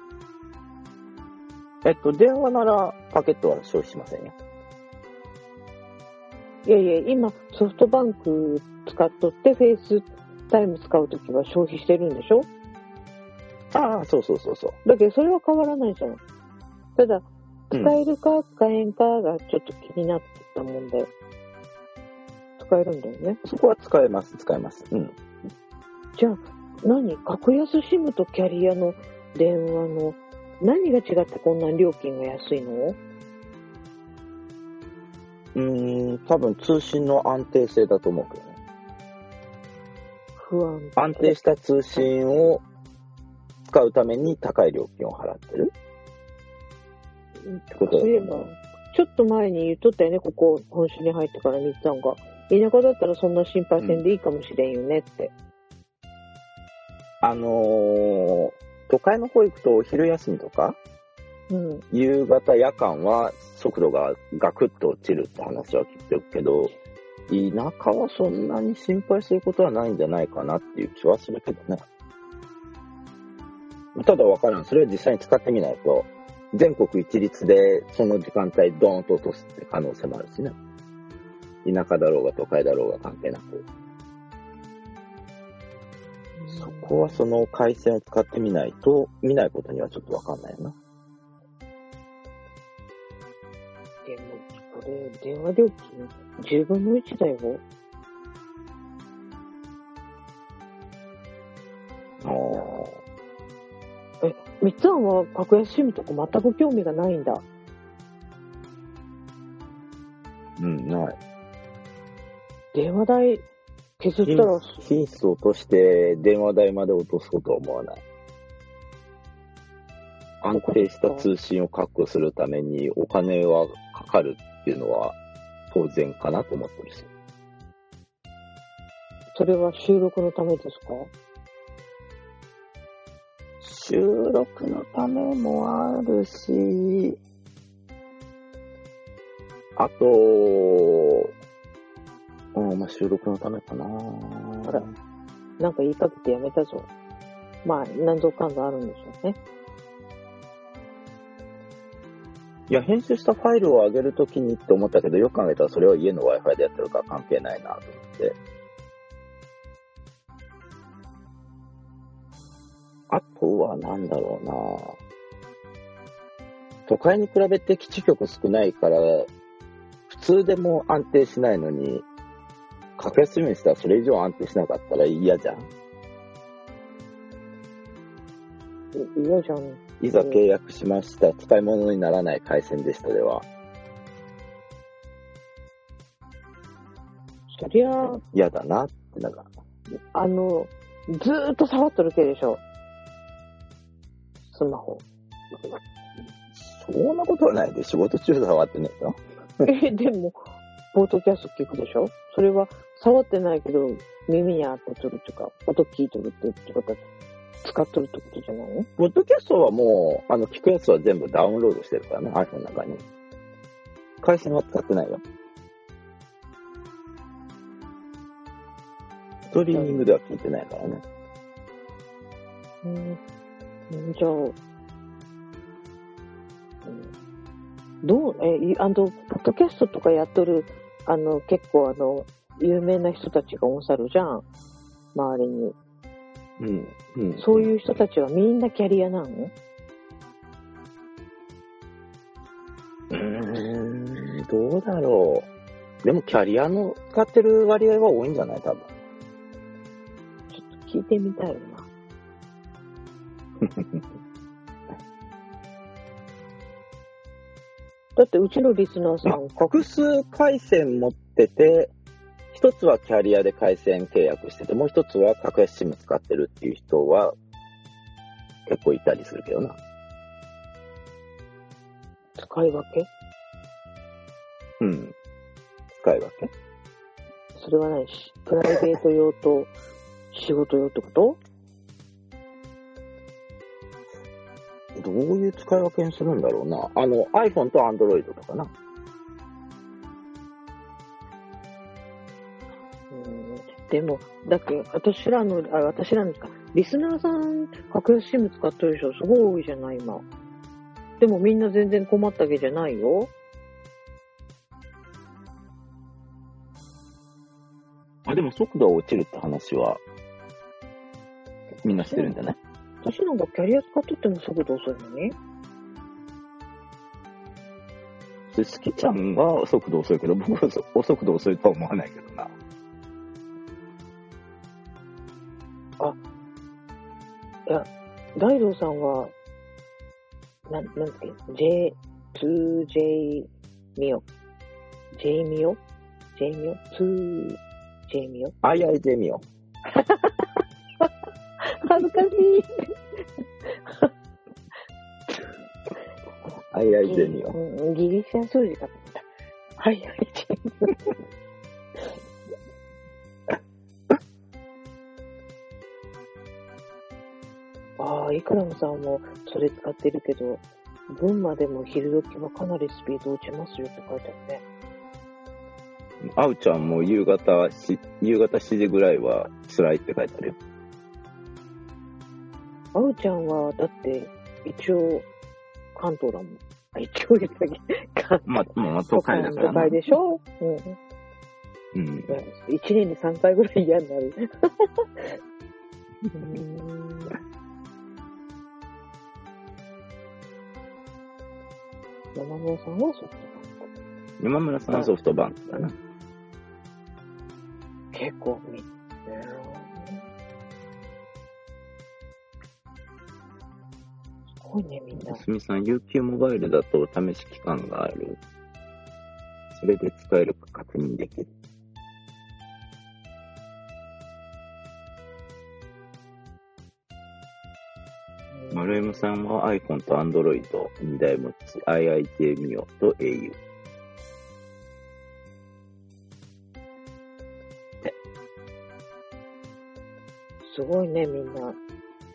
電話ならパケットは消費しませんよ。 いやいや、今、ソフトバンク使っとって、フェイスタイム使うときは消費してるんでしょ？ ああ、そう。 だけど、それは変わらないじゃん。ただ、使えるか使えんかがちょっと気になってたもんで、使えるんだよね。 そこは使えます。うん。 じゃあ、格安 SIM とキャリアの電話の何が違ってこんな料金が安いの？ 多分通信の安定性だと思うけどね。 不安。 安定した通信を使うために高い料金を払ってるってことだよね。 ちょっと前に言っとったよね、ここ本州に入ってからみっちゃんが。田舎だったらそんな心配せんでいいかもしれんよねって。 都会の方行くとお昼休みとか、夕方夜間は速度がガクッと落ちるって話は聞いてるけど、田舎はそんなに心配することはないんじゃないかなっていう気はするけどね。ただわからん。それは実際に使ってみないと、全国一律でその時間帯ドーンと落とすって可能性もあるしね。田舎だろうが都会だろうが関係なく。そこはその回線を使ってみないと、見ないことにはちょっとわかんないよな。 でも、これ、電話料金10分の1だよ。みっつぁんは格安SIMとか全く興味がないんだ。 ない。 電話代削ったら品質を落として電話代まで落とすことは思わない。安定した通信を確保するためにお金はかかるっていうのは当然かなと思ってるし。 それは収録のためですか？ 収録のためもあるし、あと、収録のためかな。 あら、なんか言いかけてやめたぞ。まあ、何度かん度あるんでしょうね。 いや、編集したファイルを上げるときにって思ったけど、よく考えたらそれは家の Wi-Fi でやってるから関係ないなと思って。あとはなんだろうな。都会に比べて基地局少ないから、普通でも安定しないのに、格安SIMにしたらそれ以上安定しなかったら嫌じゃん。 嫌じゃん。 いざ契約しました。使い物にならない回線でしたでは、 そりゃ、 嫌だなってだから。 ずーっと触っとるけでしょ。スマホ。 そんなことはないで、仕事中触ってねえよ。 でも、ポッドキャスト聞くでしょ。それは触ってないけど、耳にあってとるっていうか、音聞いとるってことは、使っとるってことじゃないの？ ポッドキャストはもう、聞くやつは全部ダウンロードしてるからね、iPhone の中に。回線は使ってないよ。ストリーミングでは聞いてないからね。 じゃあ、どう、ポッドキャストとかやっとる、結構有名な人たちがおんさるじゃん。周りに。そういう人たちはみんなキャリアなの？ どうだろう。でもキャリアの使ってる割合は多いんじゃない？多分。 ちょっと聞いてみたいな。だってうちのリスナーさん、 複数回線持ってて、一つはキャリアで回線契約してて、もう一つは格安 SIM 使ってるっていう人は結構いたりするけどな。 使い分け？ 使い分け？ それはないし、プライベート用と仕事用ってこと？ どういう使い分けにするんだろうな。iPhone と Android とかな。 でも、だって私らのか、リスナーさん、格安 SIM 使ってる人すごい多いじゃない、今。でもみんな全然困ったわけじゃないよ。 でも速度が落ちるって話は、みんなしてるんじゃない？ 私なんかキャリア使っとっても速度遅いのに。 好きちゃんが速度遅いけど、僕は速度遅いとは思わないけどな。 いや、大道さんは、なんていうの 2J ミオ J ミオ 2J ミオ II ミオ。 恥ずかしい。 II ミオ。 ギリシャ数字かと思った。II ミオ。イクラムさんもそれ使ってるけど、群馬でも昼時はかなりスピード落ちますよって書いてあるね。 あうちゃんも夕方7時ぐらいは辛いって書いてあるよ。 あうちゃんは、だって、一応、関東だもん。一応言ったっけ？ もう都会だから都会でしょ？1年に3回ぐらい嫌になる。山村さんはソフトバンク。 山村さんはソフトバンクだな。 結構すごいね、みんな。 すみさん、UQ モバイルだと試し期間がある。それで使えるか確認できる。丸山さんは iPhone と Android 2台持ち、IIJ ミオと au。 すごいね、みんな。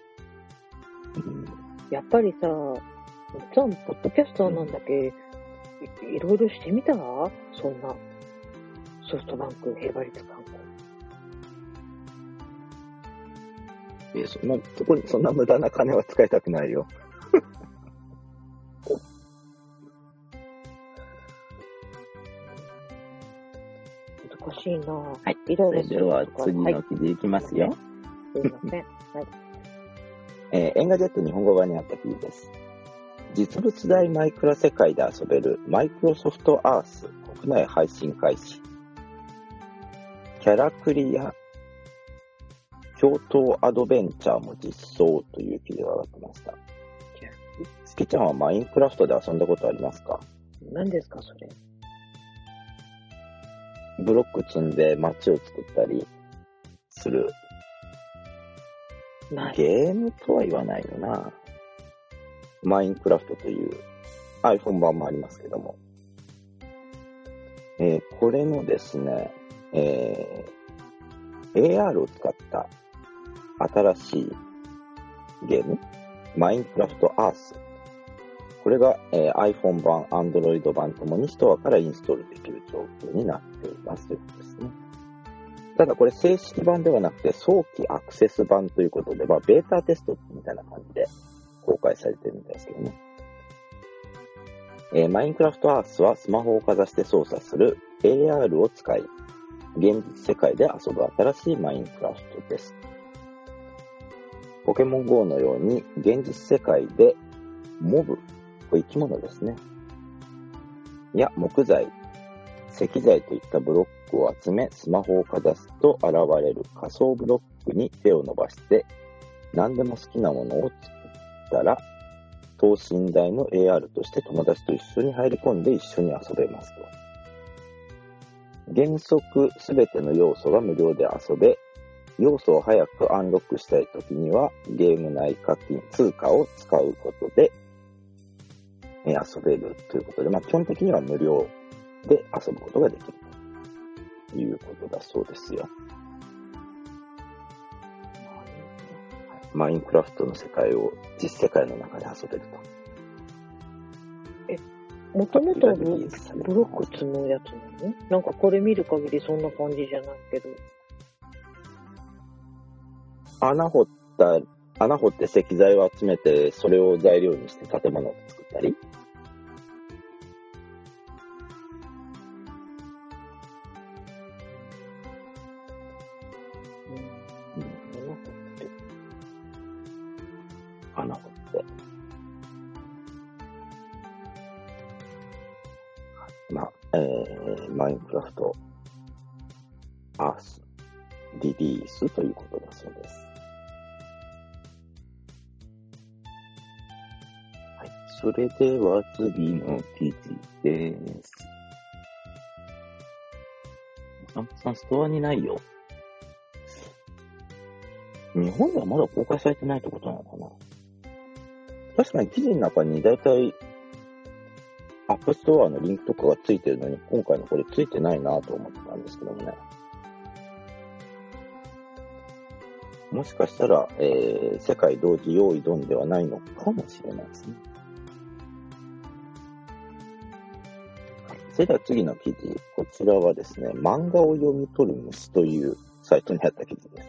やっぱりさ、実はポッドキャスターなんだけ、いろいろしてみたらそんな、ソフトバンク、ヘバリツ観光。そんな無駄な金は使いたくないよ。 難しいなぁ。 はい。それでは次の記事いきますよ。 すいません。はい。 エンガジェット日本語版にあった記事です。実物大マイクロ世界で遊べるマイクロソフトアース国内配信開始。キャラクリや共闘アドベンチャーも実装という記事が上がってました。スケちゃんはマインクラフトで遊んだことありますか？ 何ですかそれ。 ブロック積んで街を作ったりするない。 ゲームとは言わないよな。マインクラフトという iPhone 版もありますけども。これのですね、AR を使った新しいゲーム、マインクラフトアース。これが、iPhone 版、Android 版ともにストアからインストールできる状況になっていますということですね。ただこれ正式版ではなくて早期アクセス版ということで、ベータテストみたいな感じで公開されてるんですけどね。マインクラフトアースはスマホをかざして操作する AR を使い、現実世界で遊ぶ新しいマインクラフトです。ポケモン GO のように現実世界でモブ、これ生き物ですね。や木材、石材といったブロックを集め、スマホをかざすと現れる仮想ブロックに手を伸ばして、何でも好きなものを作ったら、等身大の AR として友達と一緒に入り込んで一緒に遊べますと。原則すべての要素が無料で遊べ、要素を早くアンロックしたいときにはゲーム内課金、通貨を使うことで遊べるということで、基本的には無料で遊ぶことができるということだそうですよ。マインクラフトの世界を実世界の中で遊べると。 もともとブロック積むやつなの？なんかこれ見る限りそんな感じじゃないけど。 穴掘って石材を集めて、それを材料にして建物を作ったり。穴掘って。マインクラフトアースリリースということだそうです。はい。それでは次の記事です。お散歩さんストアにないよ。日本ではまだ公開されてないってことなのかな。確かに記事の中にだいたいアップストアのリンクとかがついてるのに、今回のこれついてないなと思ってたんですけどもね。もしかしたら、世界同時用意ドンではないのかもしれないですね。それでは次の記事。こちらはですね、漫画を読み取る虫というサイトにあった記事です。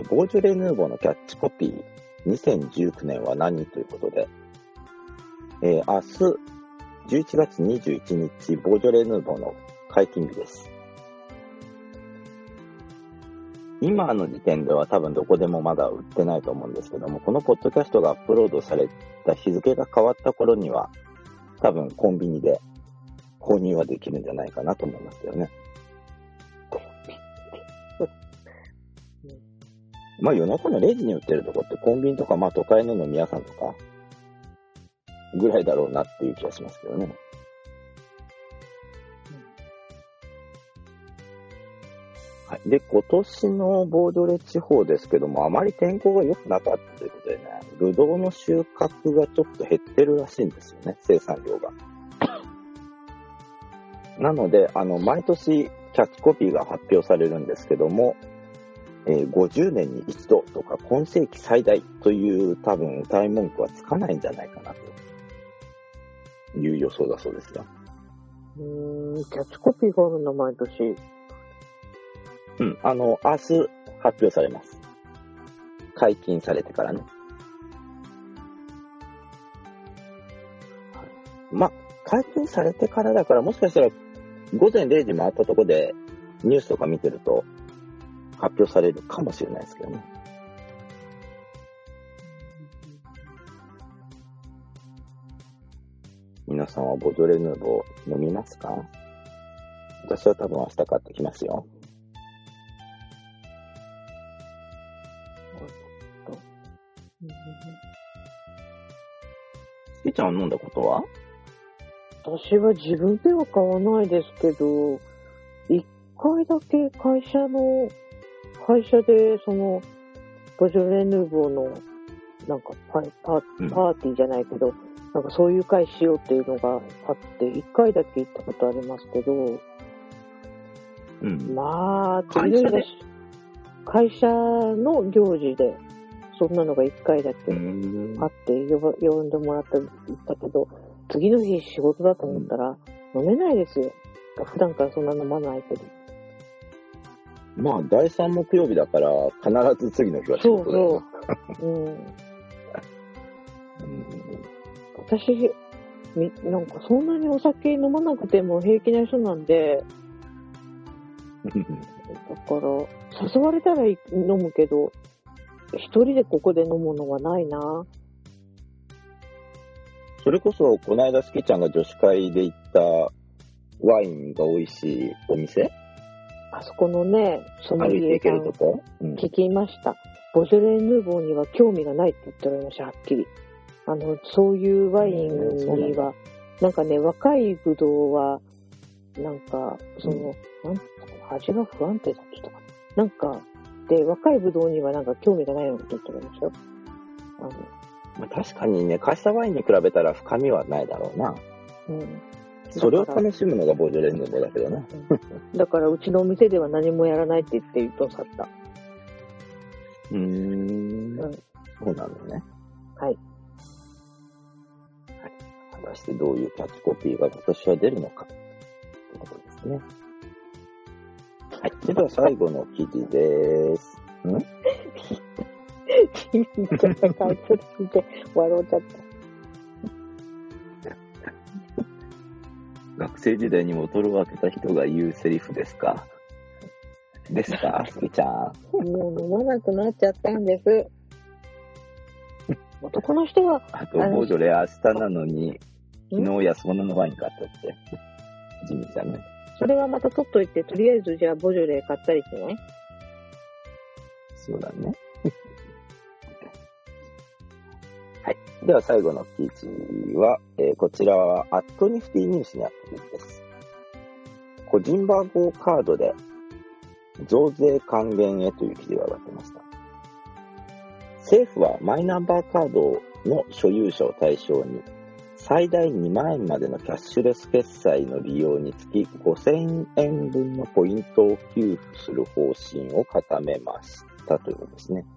ボージョレ・ヌーボーのキャッチコピー、2019年は何ということで、明日、11月21日、ボージョレ・ヌーボーの解禁日です。今の時点では多分どこでもまだ売ってないと思うんですけども、このポッドキャストがアップロードされた日付が変わった頃には、多分コンビニで購入はできるんじゃないかなと思いますけどね。夜中の0時に売ってるとこってコンビニとか、都会の飲み屋さんとかぐらいだろうなっていう気がしますけどね。はい。で、今年のボージョレ地方ですけども、あまり天候が良くなかったということでね、ブドウの収穫がちょっと減ってるらしいんですよね、生産量が。なので、毎年キャッチコピーが発表されるんですけども、50年に一度とか今世紀最大という多分歌い文句はつかないんじゃないかなという予想だそうですよ。 キャッチコピーがあるんだ、毎年。 明日発表されます。解禁されてからね。解禁されてからだから、もしかしたら午前0時回ったとこでニュースとか見てると発表されるかもしれないですけどね。皆さんはボジョレ・ヌーボー飲みますか？私は多分明日買ってきますよ。スイちゃんは飲んだことは？ 私は自分では買わないですけど、 回だけ会社で、ボジョレ・ヌーボーの、なんかパーティーじゃないけど、なんかそういう会しようっていうのがあって、1回だけ行ったことありますけど、 うん。 まあ、 会社で会社の行事で、そんなのが1回だけあって呼んでもらったけど、次の日仕事だと思ったら飲めないですよ。普段からそんな飲まないけど。 まあ、第3木曜日だから、必ず次の日は仕事だよな。 そう。私、なんかそんなにお酒飲まなくても平気な人なんで、だから誘われたら飲むけど、一人でここで飲むのはないな。 それこそ、この間、すきちゃんが女子会で行ったワインが美味しいお店、 あそこのね、ソム歩いていけリエさんるとこ、 聞きました。ボジョレ・ヌーボーには興味がないって言っておりました、はっきり。そういうワインには、なんかね、若いブドウは、なんか、味が不安定だったとか、なんか、で、若いブドウにはなんか興味がないようなこと言っておりましたよ。 まあ、確かにね、会社ワインに比べたら深みはないだろうな。それを楽しむのがボジョレ・ヌーボーだけどね。 だから、うちのお店では何もやらないって言って去った。 そうなのね。 はい。 果たしてどういうキャッチコピーが今年は出るのかということですね。はい。では最後の記事です。 君ちょっと顔ついて笑っちゃった。 学生時代にもトロを開けた人が言うセリフですか？ですか、すきちゃん。 もう飲まなくなっちゃったんです。男の人は。 あと、ボジョレ明日なのに、昨日安物のワイン買ったって。地味じゃね。 それはまた取っといて、とりあえずじゃあボジョレ買ったりしない？ そうだね。はい。では最後の記事は、こちらはアットニフティニュースにあった記事です。個人番号カードで増税還元へという記事が上がってました。政府はマイナンバーカードの所有者を対象に最大2万円までのキャッシュレス決済の利用につき5000円分のポイントを給付する方針を固めましたということですね。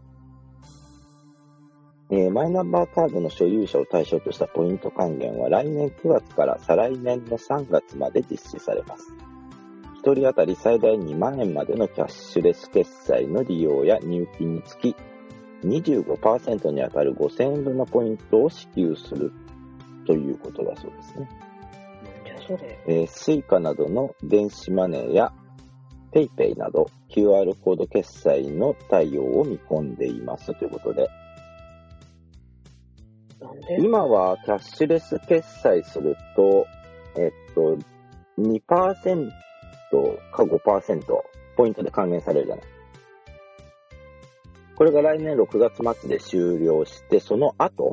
マイナンバーカードの所有者を対象としたポイント還元は来年9月から再来年の3月まで実施されます。1人当たり最大2万円までのキャッシュレス決済の利用や入金につき 25% に当たる5000円分のポイントを支給するということだそうですね。スイカなどの電子マネーや PayPay など QR コード決済の対応を見込んでいますということで、今はキャッシュレス決済すると、2% か 5% ポイントで還元されるじゃない。これが来年6月末で終了して、その後、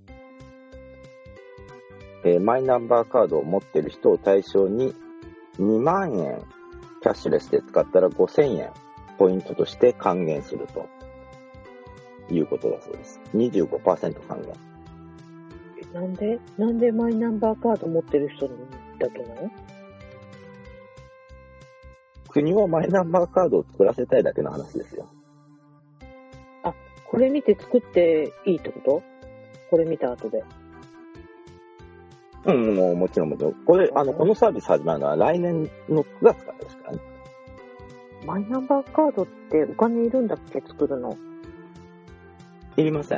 マイナンバーカードを持っている人を対象に2万円キャッシュレスで使ったら5000円ポイントとして還元するということだそうです。25% 還元。 なんでマイナンバーカード持ってる人だけなの？ 国はマイナンバーカードを作らせたいだけの話ですよ。 あ、これ見て作っていいってこと？これ見た後で。 もうもちろんもちろん。このサービス始まるのは来年の9月からですからね。 マイナンバーカードってお金いるんだっけ、作るの？ いりません。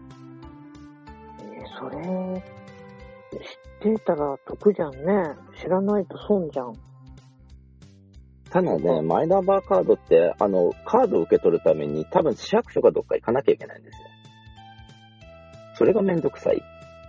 それ、知ってたら得じゃんね。知らないと損じゃん。 ただね、マイナンバーカードって、カードを受け取るために多分市役所かどっか行かなきゃいけないんですよ。それがめんどくさい。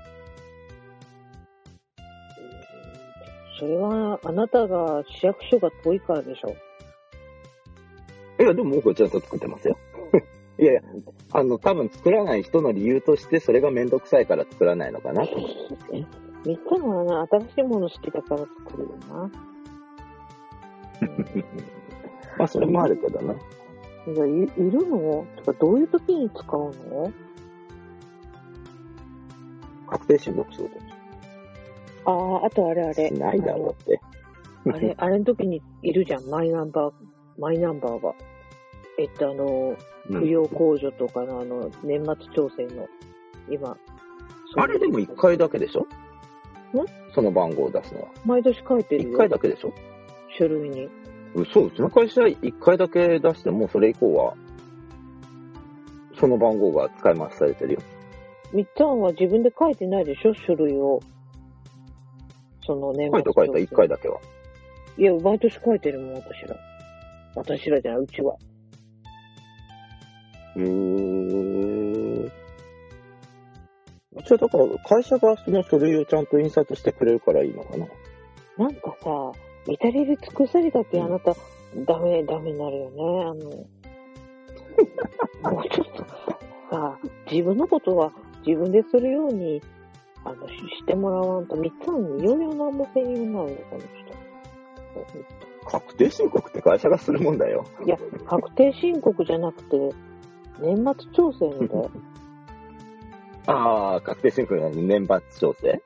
それは、あなたが市役所が遠いからでしょ。 いや、でも僕はちゃんと作ってますよ。いやいや、多分作らない人の理由としてそれがめんどくさいから作らないのかなと思ってね。 みっちゃんはな、新しいもの好きだから作るよな。 まあそれもあるけどね。 いや、いるの？てか、どういう時に使うの？ 確定申告するとああ、あとあれ。 しないだろうって。 あれの時にいるじゃん、マイナンバーが。扶養控除とかの年末調整の、今。 あれでも1回だけでしょ？その番号を出すのは。 毎年書いてるよ。 1回だけでしょ？ 書類に。 そう、うちの会社1回だけ出して、もうそれ以降は、その番号が使い回しされてるよ。 みっちゃんは自分で書いてないでしょ？書類を。その年末調整。 書いた、1回だけは。 いや、毎年書いてるもん、私らじゃない、うちは。 うちはだから、会社がその書類をちゃんと印刷してくれるからいいのかな。 なんかさ、至れり尽くされたってあなた、ダメになるよね。もうちょっとさ、自分のことは自分でするように、してもらわんと、みっつんにいろいろなんもせんようになるよ、この人。 確定申告って会社がするもんだよ。 いや、確定申告じゃなくて、年末調整のだよ。 ああ、確定申告の年末調整？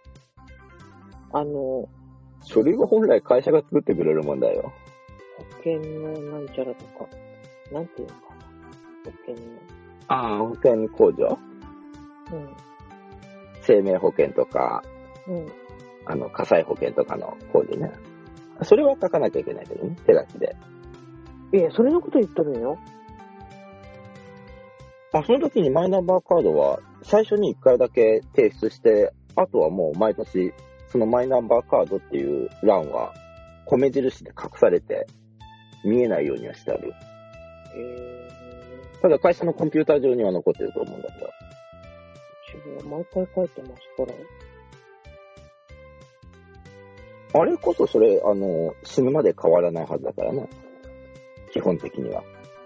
書類は本来会社が作ってくれるもんだよ。 保険のなんちゃらとか、なんていうのかな。保険の。 ああ、保険控除？ うん。 生命保険とか、 うん。 火災保険とかの控除ね。それは書かなきゃいけないけどね、手書きで。 いや、それのこと言っとるよ。 その時にマイナンバーカードは最初に1回だけ提出して、あとはもう毎年そのマイナンバーカードっていう欄は米印で隠されて見えないようにはしてある。ただ会社のコンピューター上には残ってると思うんだけど。 自分は毎回書いてますから。 あれこそそれ、死ぬまで変わらないはずだからね。基本的には。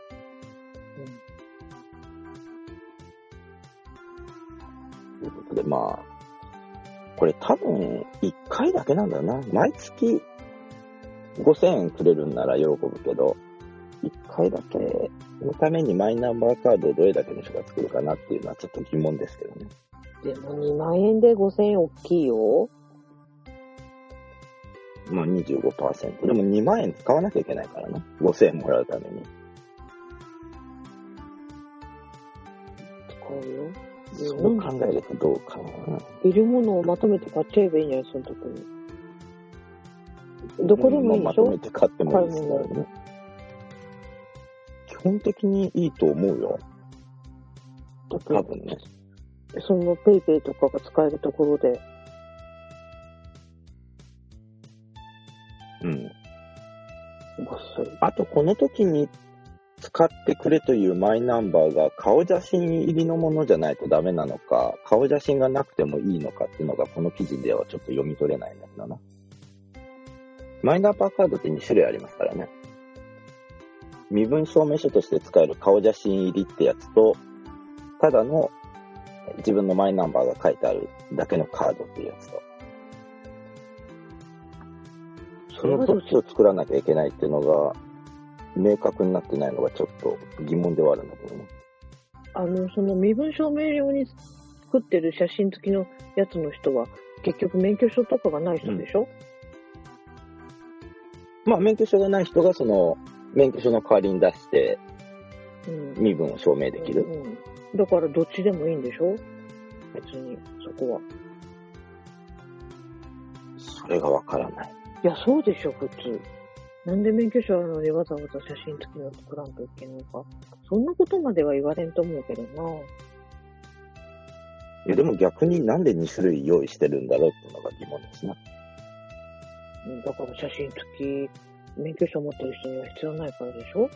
ということで、まあ、これ多分1回だけなんだよな。毎月5000円くれるんなら喜ぶけど、1回だけのためにマイナンバーカードをどれだけの人が作るかなっていうのはちょっと疑問ですけどね。 でも2万円で5000円大きいよ。 まあ 25%。でも2万円使わなきゃいけないからな。5000円もらうために。 使うよ。 そう考えるとどうかな。 いるものをまとめて買っちゃえばいいんじゃない、その時に。どこでもいいでしょ？ まとめて買ってもいいですけどね。基本的にいいと思うよ。多分ね。 そのペイペイとかが使えるところで。 うん。 ごっそり。 あと、この時に使ってくれというマイナンバーが顔写真入りのものじゃないとダメなのか、顔写真がなくてもいいのかっていうのがこの記事ではちょっと読み取れないんだけどな。マイナンバーカードって2種類ありますからね。身分証明書として使える顔写真入りってやつと、ただの自分のマイナンバーが書いてあるだけのカードっていうやつと。そのどっちを作らなきゃいけないっていうのが明確になってないのがちょっと疑問ではあるんだけどね。 その身分証明用に作ってる写真付きのやつの人は結局免許証とかがない人でしょ？ まあ免許証がない人がその免許証の代わりに出して身分を証明できる。 だからどっちでもいいんでしょ？別にそこは。 それがわからない。 いや、そうでしょ、普通。なんで免許証あるのにわざわざ写真付きの作らんといけないか。そんなことまでは言われんと思うけどな。 いや、でも逆になんで2種類用意してるんだろうっていうのが疑問ですな。 だから写真付き、免許証持ってる人には必要ないからでしょ？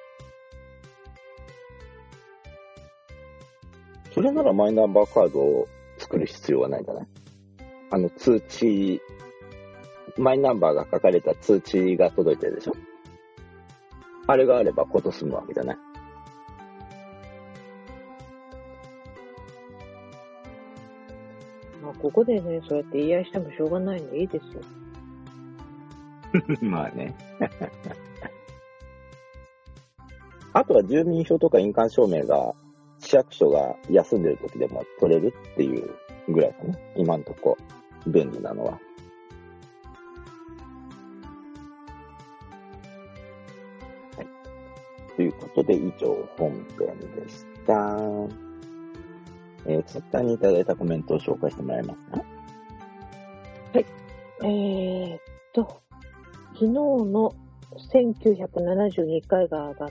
それならマイナンバーカードを作る必要はないんじゃない？通知、マイナンバーが書かれた通知が届いてるでしょ？あれがあればこと済むわけじゃない？ まあ、ここでね、そうやって言い合いしてもしょうがないんでいいですよ。 まあね。 あとは住民票とか印鑑証明が市役所が休んでる時でも取れるっていうぐらいかな。今んとこ便利なのは。はい。ということで以上本編でした。ツイッターにいただいたコメントを紹介してもらえますか？ 昨日の1972回が上がって、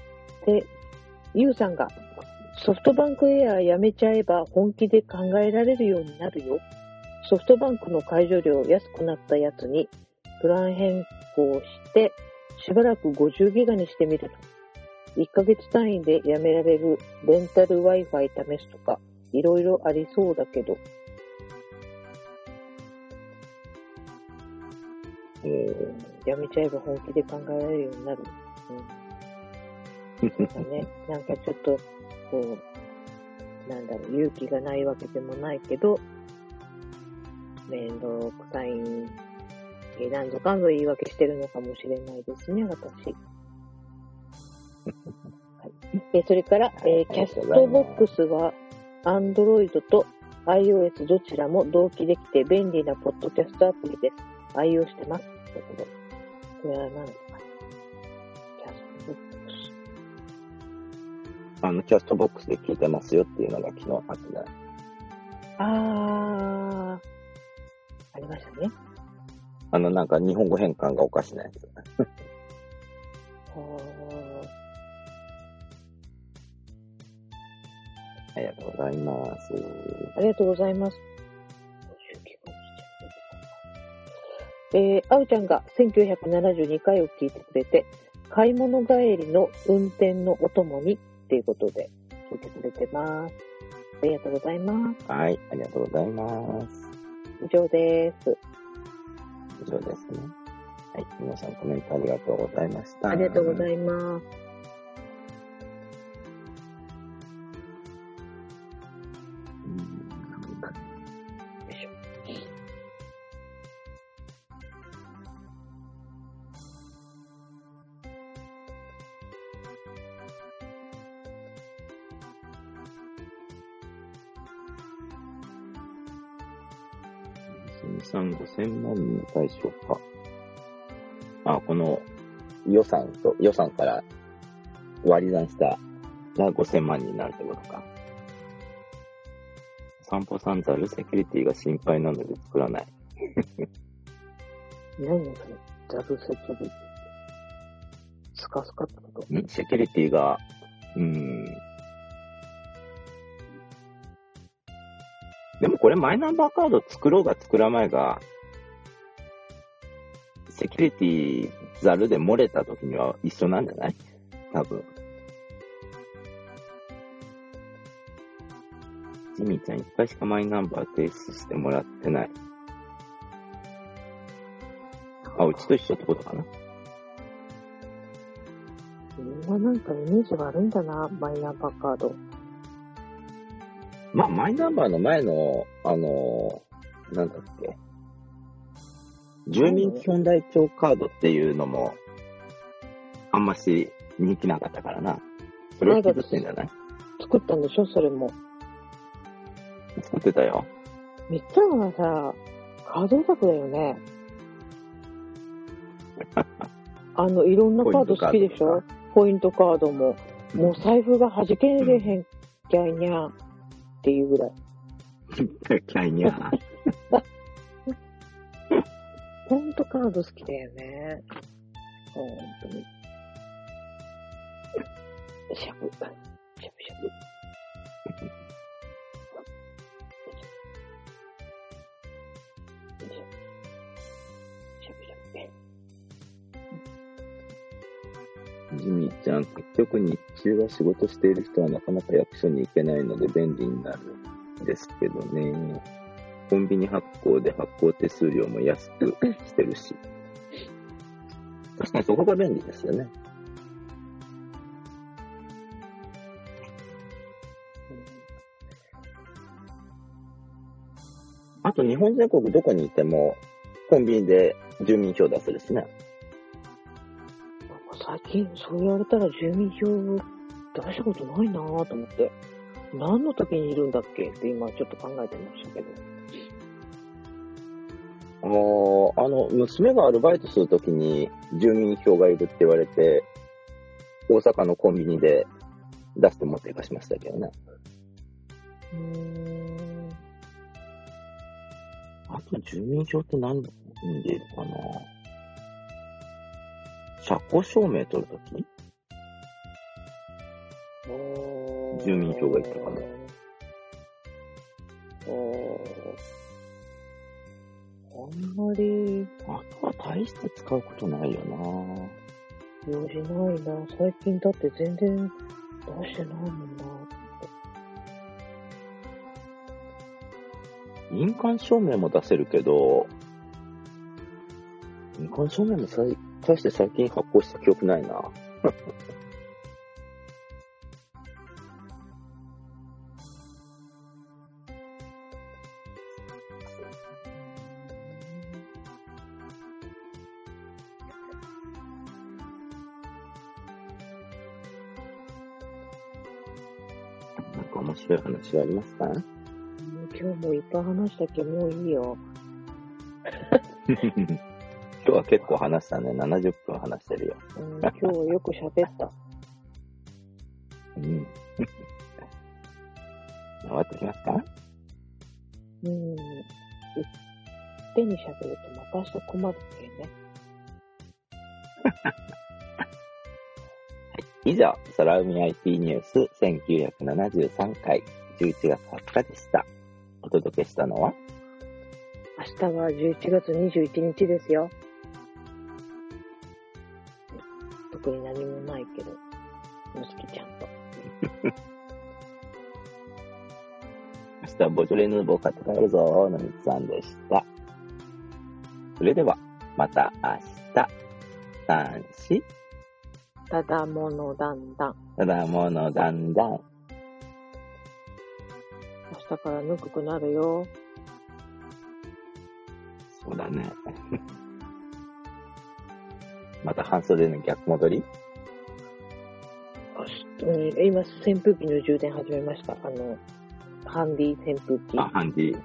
ゆうさんがソフトバンクエアやめちゃえば本気で考えられるようになるよ。ソフトバンクの解除料安くなったやつにプラン変更してしばらく50ギガにしてみると。1ヶ月単位でやめられるレンタル Wi-Fi 試すとかいろいろありそうだけど。やめちゃえば本気で考えられるようになる。なんかちょっと、こう、勇気がないわけでもないけど、面倒くさい、何度かん度言い訳してるのかもしれないですね、私。はい、それから、キャストボックスは、Android と iOS どちらも同期できて便利なポッドキャストアプリです。愛用してます。ということで、これは何ですか？キャストボックス。 キャストボックスで聞いてますよっていうのが昨日あったね。 ありましたね。 なんか日本語変換がおかしなやつ。ありがとうございます。 ありがとうございます。あうちゃんが1972回を聞いてくれて、買い物帰りの運転のお供にっていうことで聞いてくれてます。ありがとうございます。 はい、ありがとうございます。 以上です。 以上ですね。はい、皆さんコメントありがとうございました。 ありがとうございます。 5000万人の対象か。この予算から割り算したら5000万人になるってことか。散歩さんザルセキュリティが心配なので作らない。 何それ？ザルセキュリティ。スカスカってこと？ セキュリティが、でもこれマイナンバーカード作ろうが作らないが、セキュリティザルで漏れた時には一緒なんじゃない？多分。ジミーちゃん一回しかマイナンバー提出してもらってない。うちと一緒ってことかな。 みんななんかイメージ悪いんだな、マイナンバーカード。 マイナンバーの前の、なんだっけ。住民基本台帳カードっていうのも、あんまし人気なかったからな。それを作ってんじゃない？ 作ったんでしょ、それも。 作ってたよ。 みっちゃんはさ、カードオタクだよね。いろんなカード好きでしょ？ポイントカードも。もう財布が弾けれへんきゃいにゃっていうぐらい。 きゃいにゃ。 ポイントカード好きだよね。ほんとに。しゃぶ。しゃぶしゃぶ。 ジミーちゃん、結局日中は仕事している人はなかなか役所に行けないので便利になるんですけどね。コンビニ発行で発行手数料も安くしてるし。確かにそこが便利ですよね。あと日本全国どこにいてもコンビニで住民票出せるしね。 最近そう言われたら住民票出したことないなぁと思って。何の時にいるんだっけって今ちょっと考えてましたけど。 娘がアルバイトするときに住民票がいるって言われて、大阪のコンビニで出して持っていかしましたけどね。あと住民票って何でいるかな。車庫証明取るとき住民票がいったかな。 あんまり、 あとは大して使うことないよな。 用事ないな。最近だって全然出してないもんな。 印鑑証明も出せるけど、印鑑証明も大して最近発行した記憶ないな。なんか面白い話はありますか？ 今日もいっぱい話したけど、もういいよ。 今日は結構話したね。70分話してるよ。 今日はよく喋った。 うん。終わってきますか？ いっぺんに喋るとまた明日困るっていうね。 以上、空海 IT ニュース1973回11月20日でした。お届けしたのは、 明日は11月21日ですよ。特に何もないけど、むすきちゃんと。 明日はボジョレ・ヌーボー買って帰るぞのみつさんでした。それでは、また明日。3、4。 ただものだんだん。 ただものだんだん。 明日からぬくくなるよ。 そうだね。また半袖の逆戻り？ 今、扇風機の充電始めました。ハンディ扇風機。 ハンディ。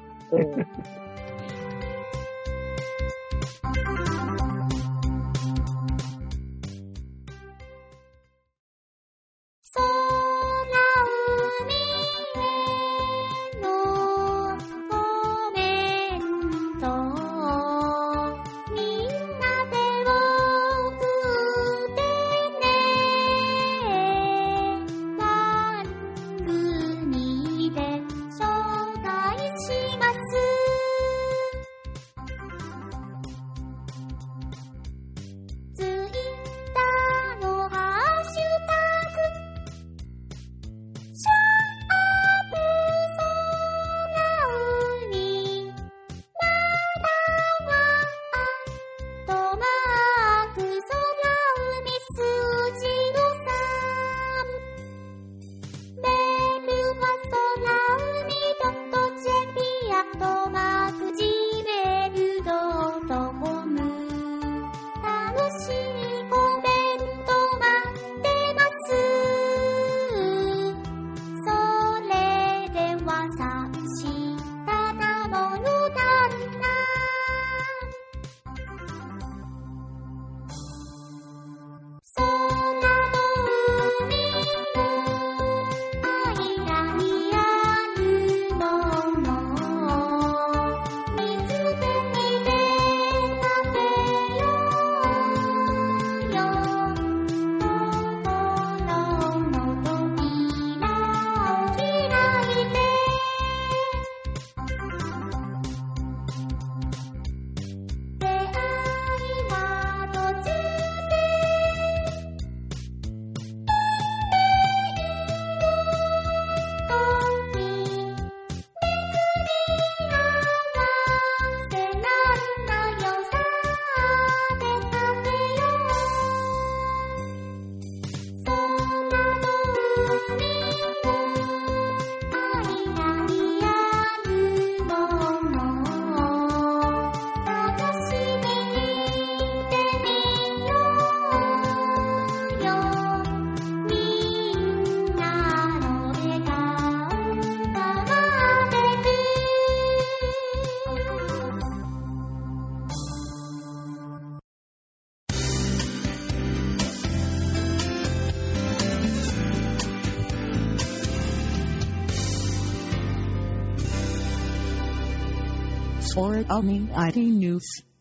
for Omni IT News.